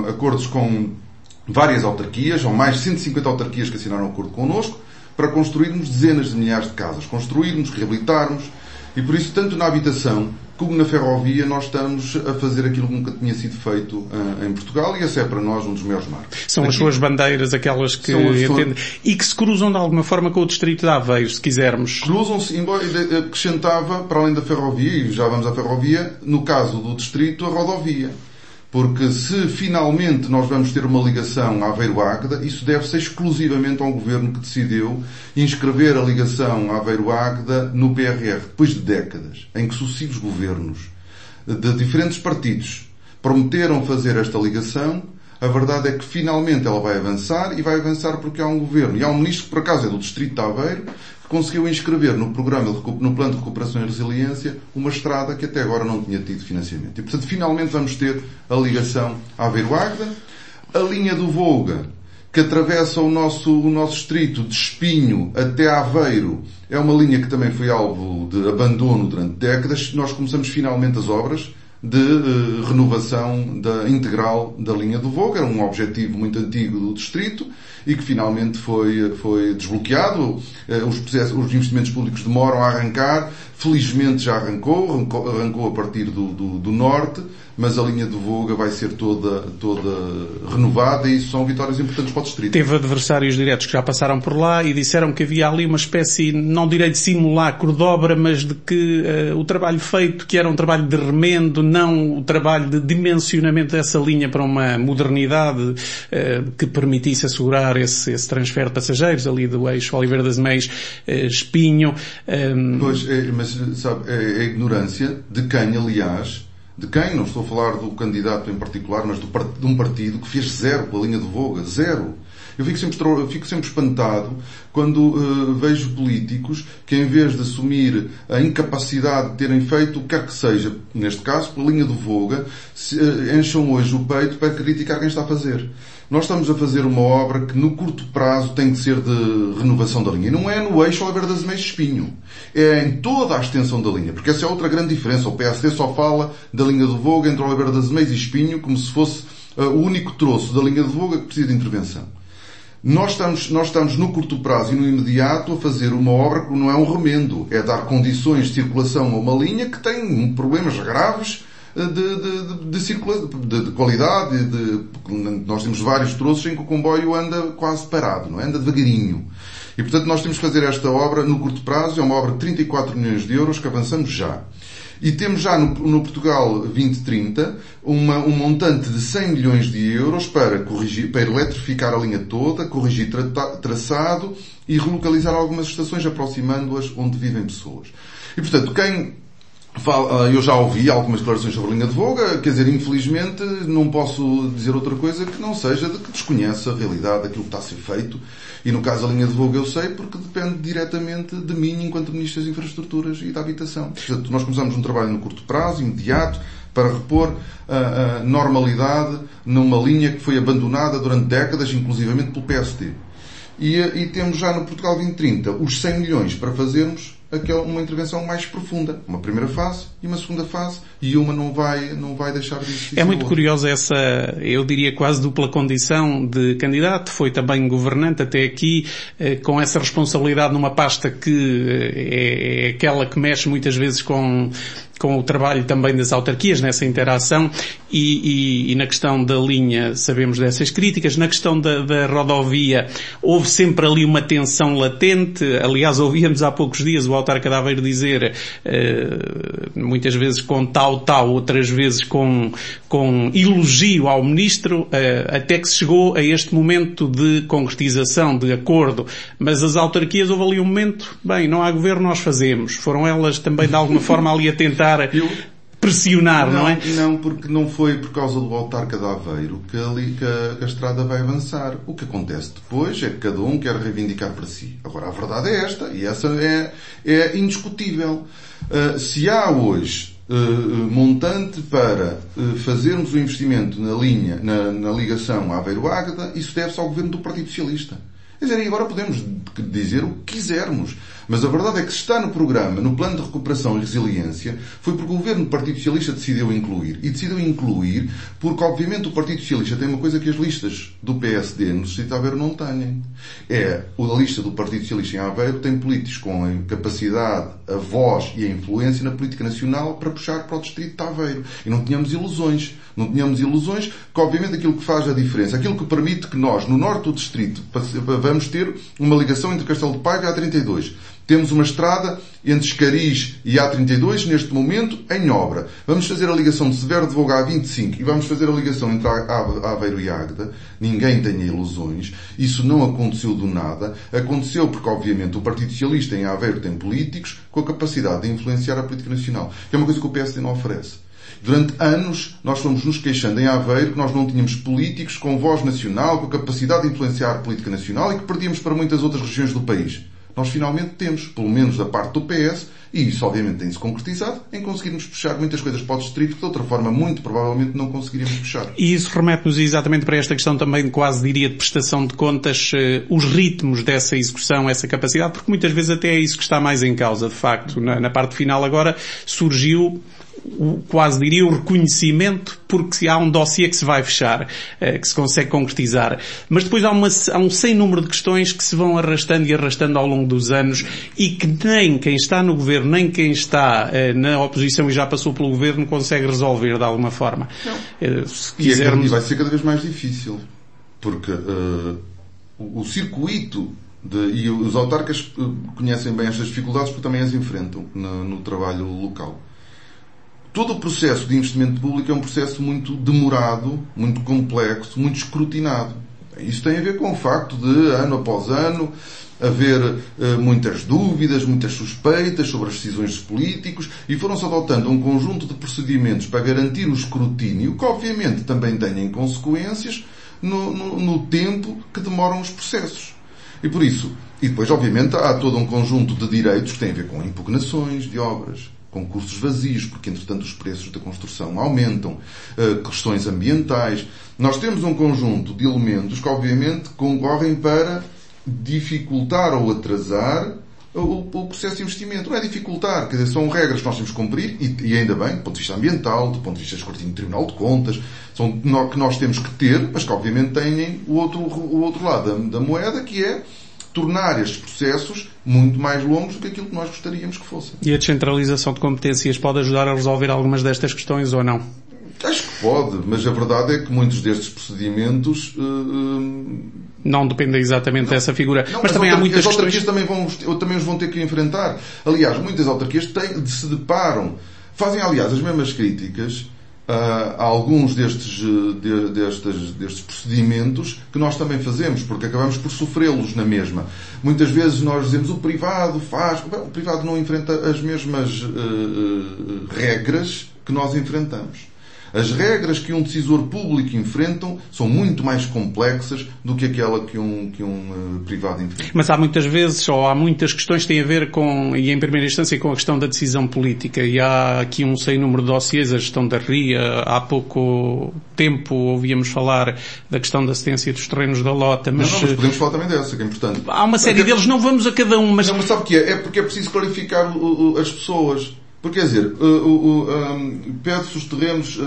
com várias autarquias, ou mais de 150 autarquias que assinaram um acordo connosco, para construirmos dezenas de milhares de casas. Construirmos, reabilitarmos. E por isso, tanto na habitação como na ferrovia, nós estamos a fazer aquilo que nunca tinha sido feito em Portugal, e esse é para nós um dos maiores marcos. São as suas bandeiras, aquelas que entendem, e que se cruzam de alguma forma com o distrito de Aveiro, se quisermos. Cruzam-se, embora acrescentava, para além da ferrovia, e já vamos à ferrovia, no caso do distrito, a rodovia. Porque se finalmente nós vamos ter uma ligação Aveiro-Águeda, isso deve-se exclusivamente ao governo que decidiu inscrever a ligação Aveiro-Águeda no PRR, depois de décadas em que sucessivos governos de diferentes partidos prometeram fazer esta ligação. A verdade é que finalmente ela vai avançar, e vai avançar porque há um governo, e há um ministro que por acaso é do distrito de Aveiro, que conseguiu inscrever no programa, no plano de recuperação e resiliência, uma estrada que até agora não tinha tido financiamento. E portanto finalmente vamos ter a ligação Aveiro-Águeda, a linha do Volga, que atravessa o nosso distrito de Espinho até Aveiro, é uma linha que também foi alvo de abandono durante décadas. Nós começamos finalmente as obras de renovação integral da linha do Volga. Era um objetivo muito antigo do distrito e que finalmente foi desbloqueado. Os investimentos públicos demoram a arrancar. Felizmente já arrancou a partir do norte, mas a linha do Volga vai ser toda renovada, e isso são vitórias importantes para o distrito. Teve adversários diretos que já passaram por lá e disseram que havia ali uma espécie, não direi de simulacro de obra, mas de que o trabalho feito, que era um trabalho de remendo, não o trabalho de dimensionamento dessa linha para uma modernidade que permitisse assegurar esse transfer de passageiros ali do eixo Oliveira das Meias, Espinho. Pois, mas sabe, é a ignorância de quem, aliás, não estou a falar do candidato em particular, mas de um partido que fez zero com a linha do Volga, zero. Eu fico sempre espantado quando vejo políticos que, em vez de assumir a incapacidade de terem feito o que quer que seja, neste caso, pela linha do Volga, encham hoje o peito para criticar quem está a fazer. Nós estamos a fazer uma obra que, no curto prazo, tem que ser de renovação da linha. E não é no eixo Oliveira das Meias Espinho. É em toda a extensão da linha. Porque essa é outra grande diferença. O PSD só fala da linha do Volga entre Oliveira das Meias e Espinho como se fosse o único troço da linha do Volga que precisa de intervenção. Nós estamos no curto prazo e no imediato a fazer uma obra que não é um remendo, é dar condições de circulação a uma linha que tem problemas graves de qualidade. Nós temos vários troços em que o comboio anda quase parado, não é? Anda devagarinho. E, portanto, nós temos que fazer esta obra no curto prazo. É uma obra de 34 milhões de euros que avançamos já. E temos já no Portugal 2030 um montante de 100 milhões de euros para eletrificar a linha toda, corrigir traçado e relocalizar algumas estações, aproximando-as onde vivem pessoas. E, portanto, eu já ouvi algumas declarações sobre a linha de Voga, quer dizer, infelizmente não posso dizer outra coisa que não seja de que desconhece a realidade daquilo que está a ser feito. E no caso da linha de Voga eu sei porque depende diretamente de mim enquanto Ministro das Infraestruturas e da Habitação. Portanto, nós começamos um trabalho no curto prazo, imediato, para repor a normalidade numa linha que foi abandonada durante décadas, inclusivamente pelo PSD. E temos já no Portugal 2030 os 100 milhões para fazermos uma intervenção mais profunda. Uma primeira fase e uma segunda fase, e uma não vai deixar de existir. É muito curiosa essa, eu diria quase dupla condição de candidato. Foi também governante até aqui, com essa responsabilidade numa pasta que é aquela que mexe muitas vezes com o trabalho também das autarquias nessa interação e na questão da linha sabemos dessas críticas. Na questão da rodovia houve sempre ali uma tensão latente. Aliás, ouvíamos há poucos dias o autarca de Aveiro dizer muitas vezes com tal, outras vezes com elogio ao Ministro, até que se chegou a este momento de concretização, de acordo. Mas as autarquias, houve ali um momento, bem, não há governo, nós fazemos. Foram elas também de alguma forma ali a tentar pressionar, não é? Não, porque não foi por causa do autarca de Aveiro que a estrada vai avançar. O que acontece depois é que cada um quer reivindicar para si. Agora, a verdade é esta, e essa é indiscutível. Se há hoje montante para fazermos o investimento na linha, na ligação Aveiro-Águeda, isso deve-se ao governo do Partido Socialista. Quer dizer, e agora podemos dizer o que quisermos. Mas a verdade é que se está no programa, no Plano de Recuperação e Resiliência, foi porque o governo do Partido Socialista decidiu incluir. E decidiu incluir porque, obviamente, o Partido Socialista tem uma coisa que as listas do PSD no Distrito de Aveiro não têm. A lista do Partido Socialista em Aveiro tem políticos com a capacidade, a voz e a influência na política nacional para puxar para o Distrito de Aveiro. E não tínhamos ilusões. Não tínhamos ilusões que, obviamente, aquilo que faz a diferença, aquilo que permite que nós, no norte do distrito, vamos ter uma ligação entre Castelo de Paiva e A32. Temos uma estrada entre Escariz e A32, neste momento, em obra. Vamos fazer a ligação de Severo de Voga a A25 e vamos fazer a ligação entre Aveiro e Águeda. Ninguém tenha ilusões. Isso não aconteceu do nada. Aconteceu porque, obviamente, o Partido Socialista em Aveiro tem políticos com a capacidade de influenciar a política nacional. Que é uma coisa que o PSD não oferece. Durante anos, nós fomos nos queixando em Aveiro que nós não tínhamos políticos com voz nacional, com a capacidade de influenciar a política nacional e que perdíamos para muitas outras regiões do país. Nós finalmente temos, pelo menos da parte do PS, e isso obviamente tem-se concretizado, em conseguirmos puxar muitas coisas para o distrito que de outra forma muito provavelmente não conseguiríamos puxar. E isso remete-nos exatamente para esta questão também, quase diria, de prestação de contas, os ritmos dessa execução, essa capacidade, porque muitas vezes até é isso que está mais em causa, de facto. Na parte final agora surgiu quase diria o reconhecimento porque há um dossiê que se vai fechar, que se consegue concretizar. Mas depois há um sem número de questões que se vão arrastando e arrastando ao longo dos anos e que nem quem está no governo, nem quem está na oposição e já passou pelo governo consegue resolver de alguma forma. Se quisermos... E vai ser cada vez mais difícil. Porque o circuito e os autarcas conhecem bem estas dificuldades porque também as enfrentam no trabalho local. Todo o processo de investimento público é um processo muito demorado, muito complexo, muito escrutinado. Isso tem a ver com o facto de, ano após ano, haver muitas dúvidas, muitas suspeitas sobre as decisões dos políticos e foram-se adotando um conjunto de procedimentos para garantir o escrutínio, que obviamente também têm consequências no tempo que demoram os processos. E por isso, e depois obviamente há todo um conjunto de direitos que têm a ver com impugnações de obras, concursos vazios, porque entretanto os preços da construção aumentam, questões ambientais. Nós temos um conjunto de elementos que obviamente concorrem para dificultar ou atrasar o processo de investimento. Não é dificultar, quer dizer, são regras que nós temos que cumprir, e ainda bem, do ponto de vista ambiental, do ponto de vista do escrutínio do Tribunal de Contas, são que nós temos que ter, mas que obviamente têm o outro lado da moeda, que é tornar estes processos muito mais longos do que aquilo que nós gostaríamos que fossem. E a descentralização de competências pode ajudar a resolver algumas destas questões ou não? Acho que pode, mas a verdade é que muitos destes procedimentos não dependem exatamente dessa figura. Não, mas também há muitas as autarquias questões... também os vão ter que enfrentar. Aliás, muitas autarquias se deparam, fazem aliás as mesmas críticas a alguns destes procedimentos que nós também fazemos, porque acabamos por sofrê-los na mesma. Muitas vezes nós dizemos o privado faz... O privado não enfrenta as mesmas regras que nós enfrentamos. As regras que um decisor público enfrentam são muito mais complexas do que aquela que um privado enfrenta. Mas há muitas vezes, ou há muitas questões que têm a ver com, e em primeira instância, com a questão da decisão política. E há aqui um sem número de dossiês, a gestão da RIA. Há pouco tempo ouvíamos falar da questão da cedência dos terrenos da Lota. Mas podemos falar também dessa, que é importante. Há uma série deles, não vamos a cada um, mas... Não, mas sabe o que é? É porque é preciso clarificar as pessoas. Porque, quer dizer, pede-se os terrenos,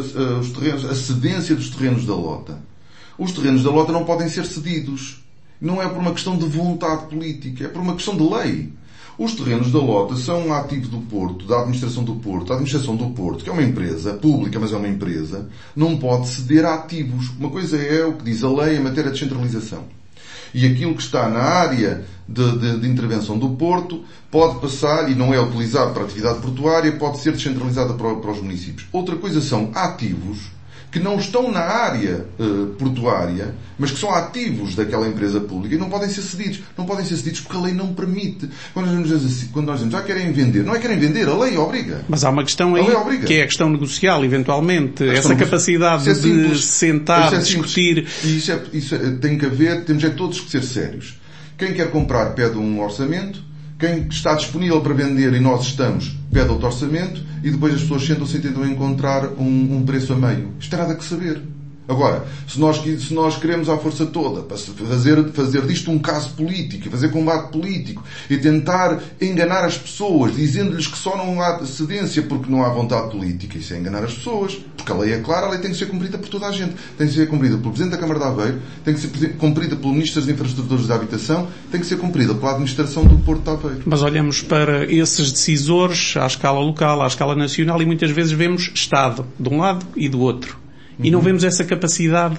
a cedência dos terrenos da Lota. Os terrenos da Lota não podem ser cedidos. Não é por uma questão de vontade política, é por uma questão de lei. Os terrenos da Lota são um ativo do Porto, da administração do Porto. A administração do Porto, que é uma empresa pública, mas é uma empresa, não pode ceder a ativos. Uma coisa é o que diz a lei em matéria de descentralização. E aquilo que está na área de intervenção do Porto pode passar, e não é utilizado para a atividade portuária, pode ser descentralizada para os municípios. Outra coisa são ativos que não estão na área portuária, mas que são ativos daquela empresa pública e não podem ser cedidos. Não podem ser cedidos porque a lei não permite. Quando nós dizemos, querem vender, não é querem vender, a lei obriga. Mas há uma questão aí, que é a questão negocial, eventualmente. Essa capacidade de sentar, discutir... Isso tem que haver, temos todos que ser sérios. Quem quer comprar pede um orçamento, quem está disponível para vender e nós estamos, pede outro orçamento e depois as pessoas sentam-se e tentam encontrar um preço a meio. Isto é nada que saber. Agora, se nós queremos à força toda para fazer disto um caso político, fazer combate político e tentar enganar as pessoas, dizendo-lhes que só não há cedência porque não há vontade política, isso é enganar as pessoas. Porque a lei é clara, a lei tem que ser cumprida por toda a gente. Tem que ser cumprida pelo Presidente da Câmara de Aveiro, tem que ser cumprida pelo Ministro das Infraestruturas da Habitação, tem que ser cumprida pela Administração do Porto de Aveiro. Mas olhamos para esses decisores à escala local, à escala nacional, e muitas vezes vemos Estado de um lado e do outro. E não vemos essa capacidade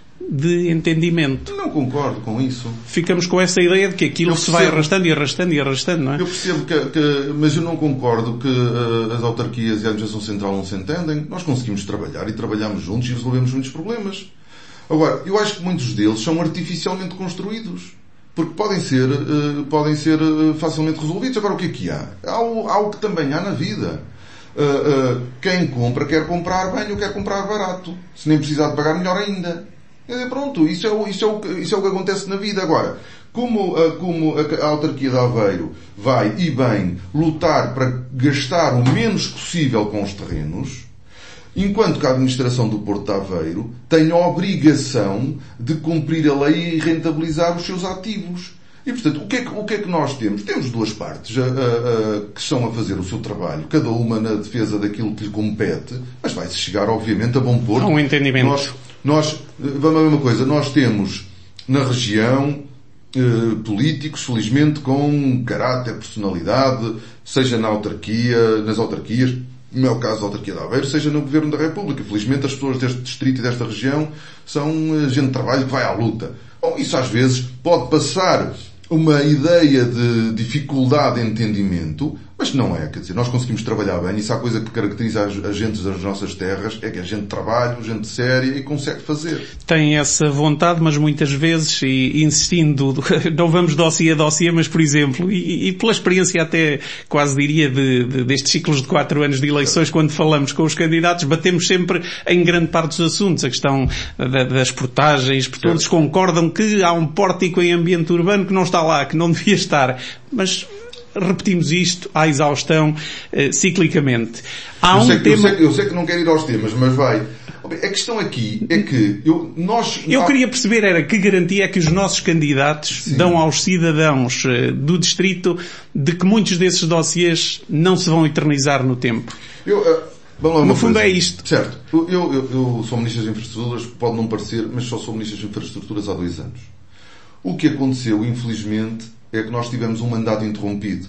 de entendimento. Não concordo com isso. Ficamos com essa ideia de que aquilo se vai arrastando e arrastando e arrastando, não é? Eu percebo mas eu não concordo que as autarquias e a administração central não se entendem. Nós conseguimos trabalhar e trabalhamos juntos e resolvemos muitos problemas. Agora, eu acho que muitos deles são artificialmente construídos. Porque podem ser facilmente resolvidos. Agora, o que há? Há o que também há na vida. Quem compra quer comprar bem ou quer comprar barato. Se nem precisar de pagar, melhor ainda. Pronto, isso é o que acontece na vida. Agora, como a autarquia de Aveiro vai, e bem, lutar para gastar o menos possível com os terrenos, enquanto que a administração do Porto de Aveiro tem a obrigação de cumprir a lei e rentabilizar os seus ativos. E, portanto, o que é que nós temos? Temos duas partes que estão a fazer o seu trabalho, cada uma na defesa daquilo que lhe compete, mas vai-se chegar, obviamente, a bom porto. Um entendimento. Vamos a ver uma coisa, nós temos na região políticos, felizmente, com caráter, personalidade, seja nas autarquias, no meu caso, a autarquia de Aveiro, seja no Governo da República. Felizmente, as pessoas deste distrito e desta região são gente de trabalho que vai à luta. Bom, isso às vezes pode passar uma ideia de dificuldade de entendimento, mas não é. Quer dizer, nós conseguimos trabalhar bem. Isso é a coisa que caracteriza as gentes das nossas terras, é que é gente de trabalho, gente séria e consegue fazer. Tem essa vontade, mas muitas vezes, e insistindo, não vamos dossiê a dossiê, mas por exemplo, e pela experiência até quase diria destes ciclos de 4 anos de eleições, quando falamos com os candidatos, batemos sempre em grande parte dos assuntos. A questão das portagens, porque todos concordam que há um pórtico em ambiente urbano que não está lá, que não devia estar. Mas repetimos isto à exaustão, ciclicamente. Eu sei que não quero ir aos temas, mas vai. A questão aqui é que eu queria perceber era que garantia é que os nossos candidatos dão aos cidadãos do distrito de que muitos desses dossiês não se vão eternizar no tempo. No fundo é isto. Certo. Eu sou Ministro das Infraestruturas, pode não parecer, mas só sou Ministro das Infraestruturas há 2 anos. O que aconteceu, infelizmente, é que nós tivemos um mandato interrompido.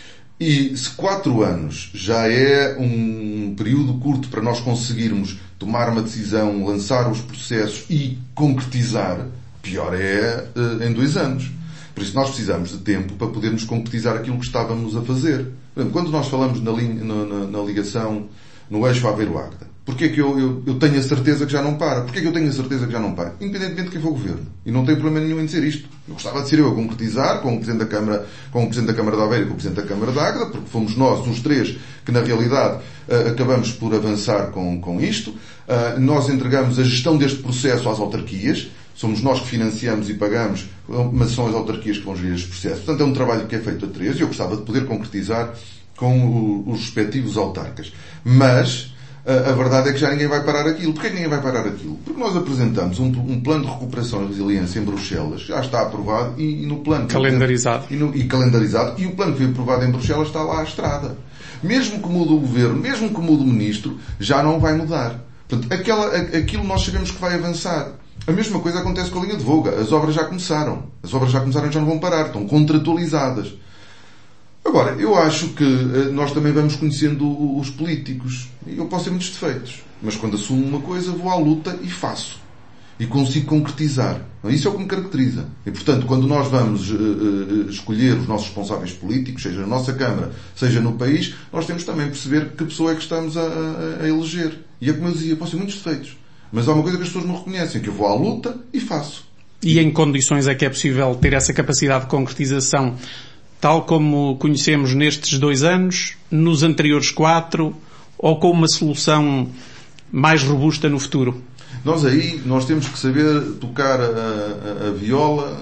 E se 4 anos já é um período curto para nós conseguirmos tomar uma decisão, lançar os processos e concretizar, pior é em 2 anos. Por isso nós precisamos de tempo para podermos concretizar aquilo que estávamos a fazer. Quando nós falamos na ligação no eixo Aveiro-Águeda, porquê é que eu tenho a certeza que já não para? Porquê é que eu tenho a certeza que já não para? Independentemente de quem for o governo. E não tenho problema nenhum em dizer isto. Eu gostava de ser eu a concretizar, com o Presidente da Câmara de Aveiro e com o Presidente da Câmara de Águeda, porque fomos nós, os 3, que na realidade acabamos por avançar com isto. Nós entregamos a gestão deste processo às autarquias. Somos nós que financiamos e pagamos, mas são as autarquias que vão gerir este processo. Portanto, é um trabalho que é feito a 3 e eu gostava de poder concretizar com os respectivos autarcas. Mas a verdade é que já ninguém vai parar aquilo. Porquê que ninguém vai parar aquilo? Porque nós apresentamos um plano de recuperação e resiliência em Bruxelas, já está aprovado e no plano... Calendarizado. Calendarizado. E o plano que foi aprovado em Bruxelas está lá à estrada. Mesmo que mude o governo, mesmo que mude o ministro, já não vai mudar. Portanto, aquilo nós sabemos que vai avançar. A mesma coisa acontece com a linha de Voga. As obras já começaram. As obras já começaram e já não vão parar. Estão contratualizadas. Agora, eu acho que nós também vamos conhecendo os políticos. Eu posso ter muitos defeitos. Mas quando assumo uma coisa, vou à luta e faço. E consigo concretizar. Isso é o que me caracteriza. E, portanto, quando nós vamos escolher os nossos responsáveis políticos, seja na nossa Câmara, seja no país, nós temos também de perceber que pessoa é que estamos a eleger. E é como eu dizia, posso ter muitos defeitos. Mas há uma coisa que as pessoas me reconhecem, que eu vou à luta e faço. E em que condições é que é possível ter essa capacidade de concretização, tal como conhecemos nestes 2 anos, nos anteriores 4, ou com uma solução mais robusta no futuro? Nós temos que saber tocar a viola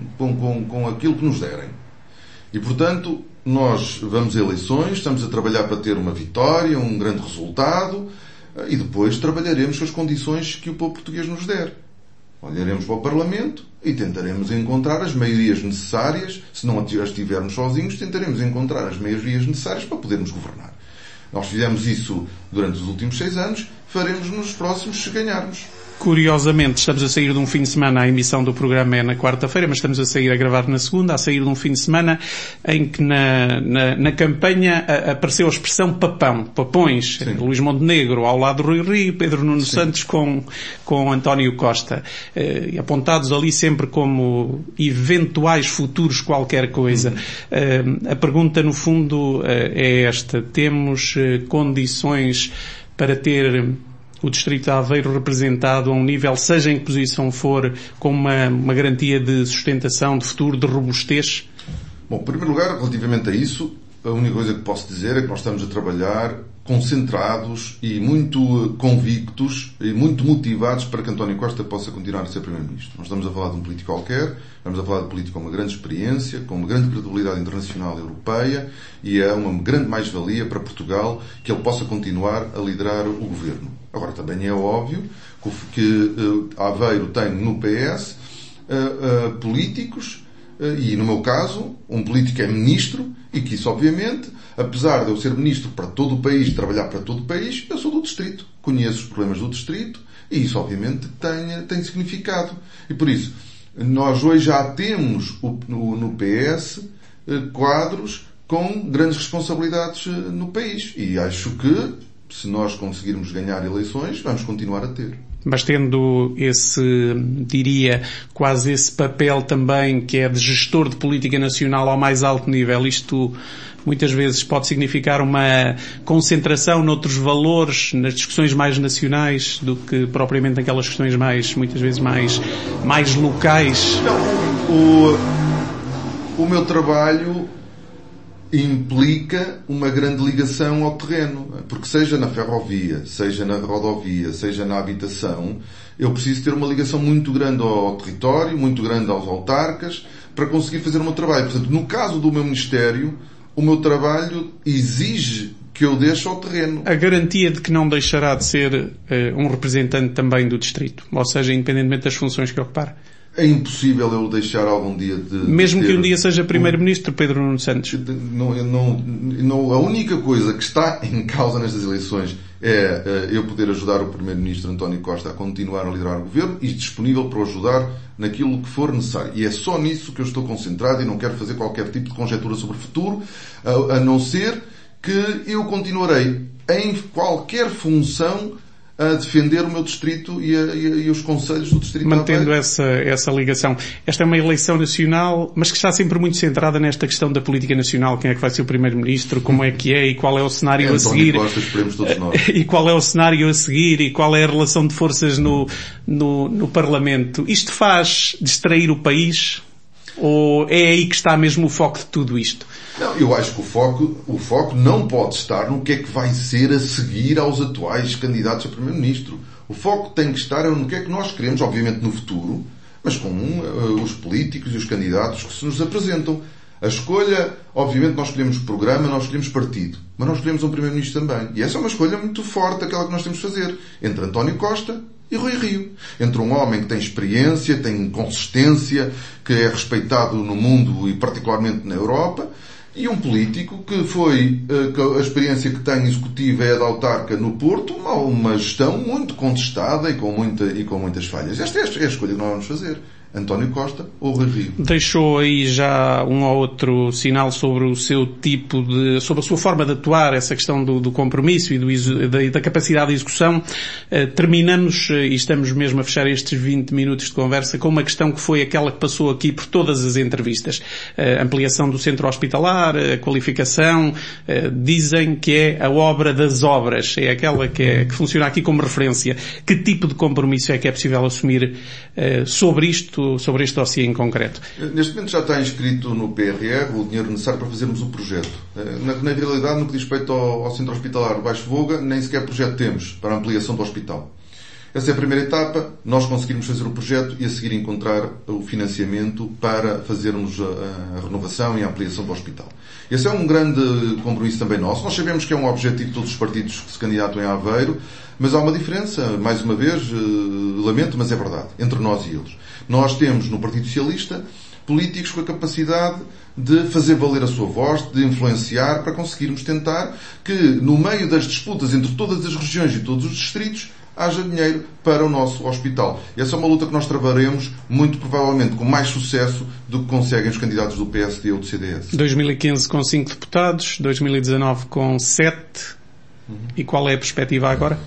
com aquilo que nos derem. E, portanto, nós vamos a eleições, estamos a trabalhar para ter uma vitória, um grande resultado, e depois trabalharemos com as condições que o povo português nos der. Olharemos para o Parlamento e tentaremos encontrar as maiorias necessárias. Se não as estivermos sozinhos, tentaremos encontrar as maiorias necessárias para podermos governar. Nós fizemos isso durante os últimos 6 anos, faremos nos próximos se ganharmos. Curiosamente, estamos a sair de um fim de semana, a emissão do programa é na quarta-feira, mas estamos a sair a gravar na segunda, a sair de um fim de semana em que na campanha apareceu a expressão papão, papões, Sim. Luís Montenegro ao lado do Rui Rio, Pedro Nuno Santos com António Costa, apontados ali sempre como eventuais futuros qualquer coisa. A pergunta no fundo é esta: temos condições para ter o Distrito de Aveiro representado a um nível, seja em que posição for, com uma garantia de sustentação, de futuro, de robustez? Bom, em primeiro lugar, relativamente a isso, a única coisa que posso dizer é que nós estamos a trabalhar concentrados e muito convictos e muito motivados para que António Costa possa continuar a ser Primeiro-Ministro. Não estamos a falar de um político qualquer, estamos a falar de um político com uma grande experiência, com uma grande credibilidade internacional e europeia, e é uma grande mais-valia para Portugal que ele possa continuar a liderar o governo. Agora, também é óbvio que Aveiro tem no PS políticos, e no meu caso, um político é ministro, e que isso, obviamente, apesar de eu ser ministro para todo o país, trabalhar para todo o país, eu sou do distrito, conheço os problemas do distrito, e isso, obviamente, tem significado. E por isso, nós hoje já temos no PS quadros com grandes responsabilidades no país, e acho que, se nós conseguirmos ganhar eleições, vamos continuar a ter. Mas tendo diria, quase esse papel também que é de gestor de política nacional ao mais alto nível, isto muitas vezes pode significar uma concentração noutros valores, nas discussões mais nacionais, do que propriamente naquelas questões muitas vezes mais locais. Não, o meu trabalho implica uma grande ligação ao terreno, porque seja na ferrovia, seja na rodovia, seja na habitação, eu preciso ter uma ligação muito grande ao território, muito grande aos autarcas, para conseguir fazer o meu trabalho. Portanto, no caso do meu Ministério, o meu trabalho exige que eu deixe ao terreno. A garantia de que não deixará de ser um representante também do distrito, ou seja, independentemente das funções que ocupar. É impossível eu deixar algum dia de... Mesmo que um dia seja Primeiro-Ministro, Pedro Nuno Santos. A única coisa que está em causa nestas eleições é eu poder ajudar o Primeiro-Ministro António Costa a continuar a liderar o Governo e disponível para o ajudar naquilo que for necessário. E é só nisso que eu estou concentrado e não quero fazer qualquer tipo de conjectura sobre o futuro, a não ser que eu continuarei em qualquer função a defender o meu distrito e os conselhos do distrito. Mantendo essa ligação. Esta é uma eleição nacional, mas que está sempre muito centrada nesta questão da política nacional. Quem é que vai ser o Primeiro-Ministro, como é que é e qual é o cenário a seguir. Costa, esperemos todos nós. E qual é o cenário a seguir e qual é a relação de forças no Parlamento. Isto faz distrair o país? Ou é aí que está mesmo o foco de tudo isto? Não, eu acho que o foco não pode estar no que é que vai ser a seguir aos atuais candidatos a Primeiro-Ministro. O foco tem que estar no que é que nós queremos, obviamente no futuro, mas com os políticos e os candidatos que se nos apresentam. A escolha, obviamente nós escolhemos programa, nós escolhemos partido, mas nós escolhemos um Primeiro-Ministro também. E essa é uma escolha muito forte, aquela que nós temos de fazer, entre António Costa e Rui Rio. Entre um homem que tem experiência, tem consistência, que é respeitado no mundo e particularmente na Europa, e um político que a experiência que tem executiva é a da autarca no Porto, uma gestão muito contestada e com muitas falhas. Esta é a escolha que nós vamos fazer. António Costa ou Rui Rio. Deixou aí já um ou outro sinal sobre o seu sobre a sua forma de atuar, essa questão do compromisso e da capacidade de execução. Terminamos, e estamos mesmo a fechar estes 20 minutos de conversa, com uma questão que foi aquela que passou aqui por todas as entrevistas. A ampliação do centro hospitalar, a qualificação, dizem que é a obra das obras, é aquela que funciona aqui como referência. Que tipo de compromisso é que é possível assumir sobre isto, sobre este dossiê em concreto? Neste momento já está inscrito no PRR o dinheiro necessário para fazermos o projeto. Na realidade, no que diz respeito ao Centro Hospitalar de Baixo Voga, nem sequer projeto temos para a ampliação do hospital. Essa é a primeira etapa, nós conseguirmos fazer o projeto e a seguir encontrar o financiamento para fazermos a renovação e a ampliação do hospital. Esse é um grande compromisso também nosso. Nós sabemos que é um objetivo de todos os partidos que se candidatam em Aveiro, mas há uma diferença, mais uma vez, lamento, mas é verdade, entre nós e eles. Nós temos no Partido Socialista políticos com a capacidade de fazer valer a sua voz, de influenciar, para conseguirmos tentar que, no meio das disputas entre todas as regiões e todos os distritos, haja dinheiro para o nosso hospital. E essa é uma luta que nós travaremos, muito provavelmente, com mais sucesso do que conseguem os candidatos do PSD ou do CDS. 2015 com 5 deputados, 2019 com 7. E qual é a perspectiva agora?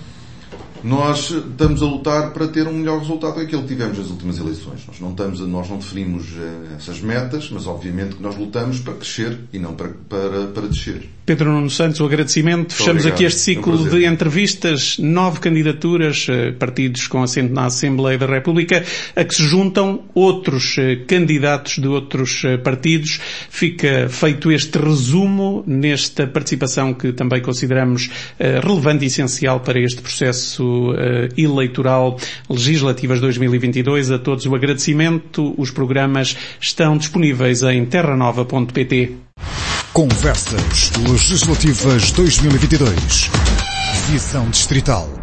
Nós estamos a lutar para ter um melhor resultado do que aquele que tivemos nas últimas eleições. Nós não definimos essas metas, mas obviamente que nós lutamos para crescer e não para descer. Pedro Nuno Santos, o agradecimento. Fechamos aqui este ciclo de entrevistas, 9 candidaturas, partidos com assento na Assembleia da República, a que se juntam outros candidatos de outros partidos. Fica feito este resumo nesta participação que também consideramos relevante e essencial para este processo eleitoral legislativas 2022. A todos o agradecimento. Os programas estão disponíveis em terranova.pt. Conversas Legislativas 2022. Visão Distrital.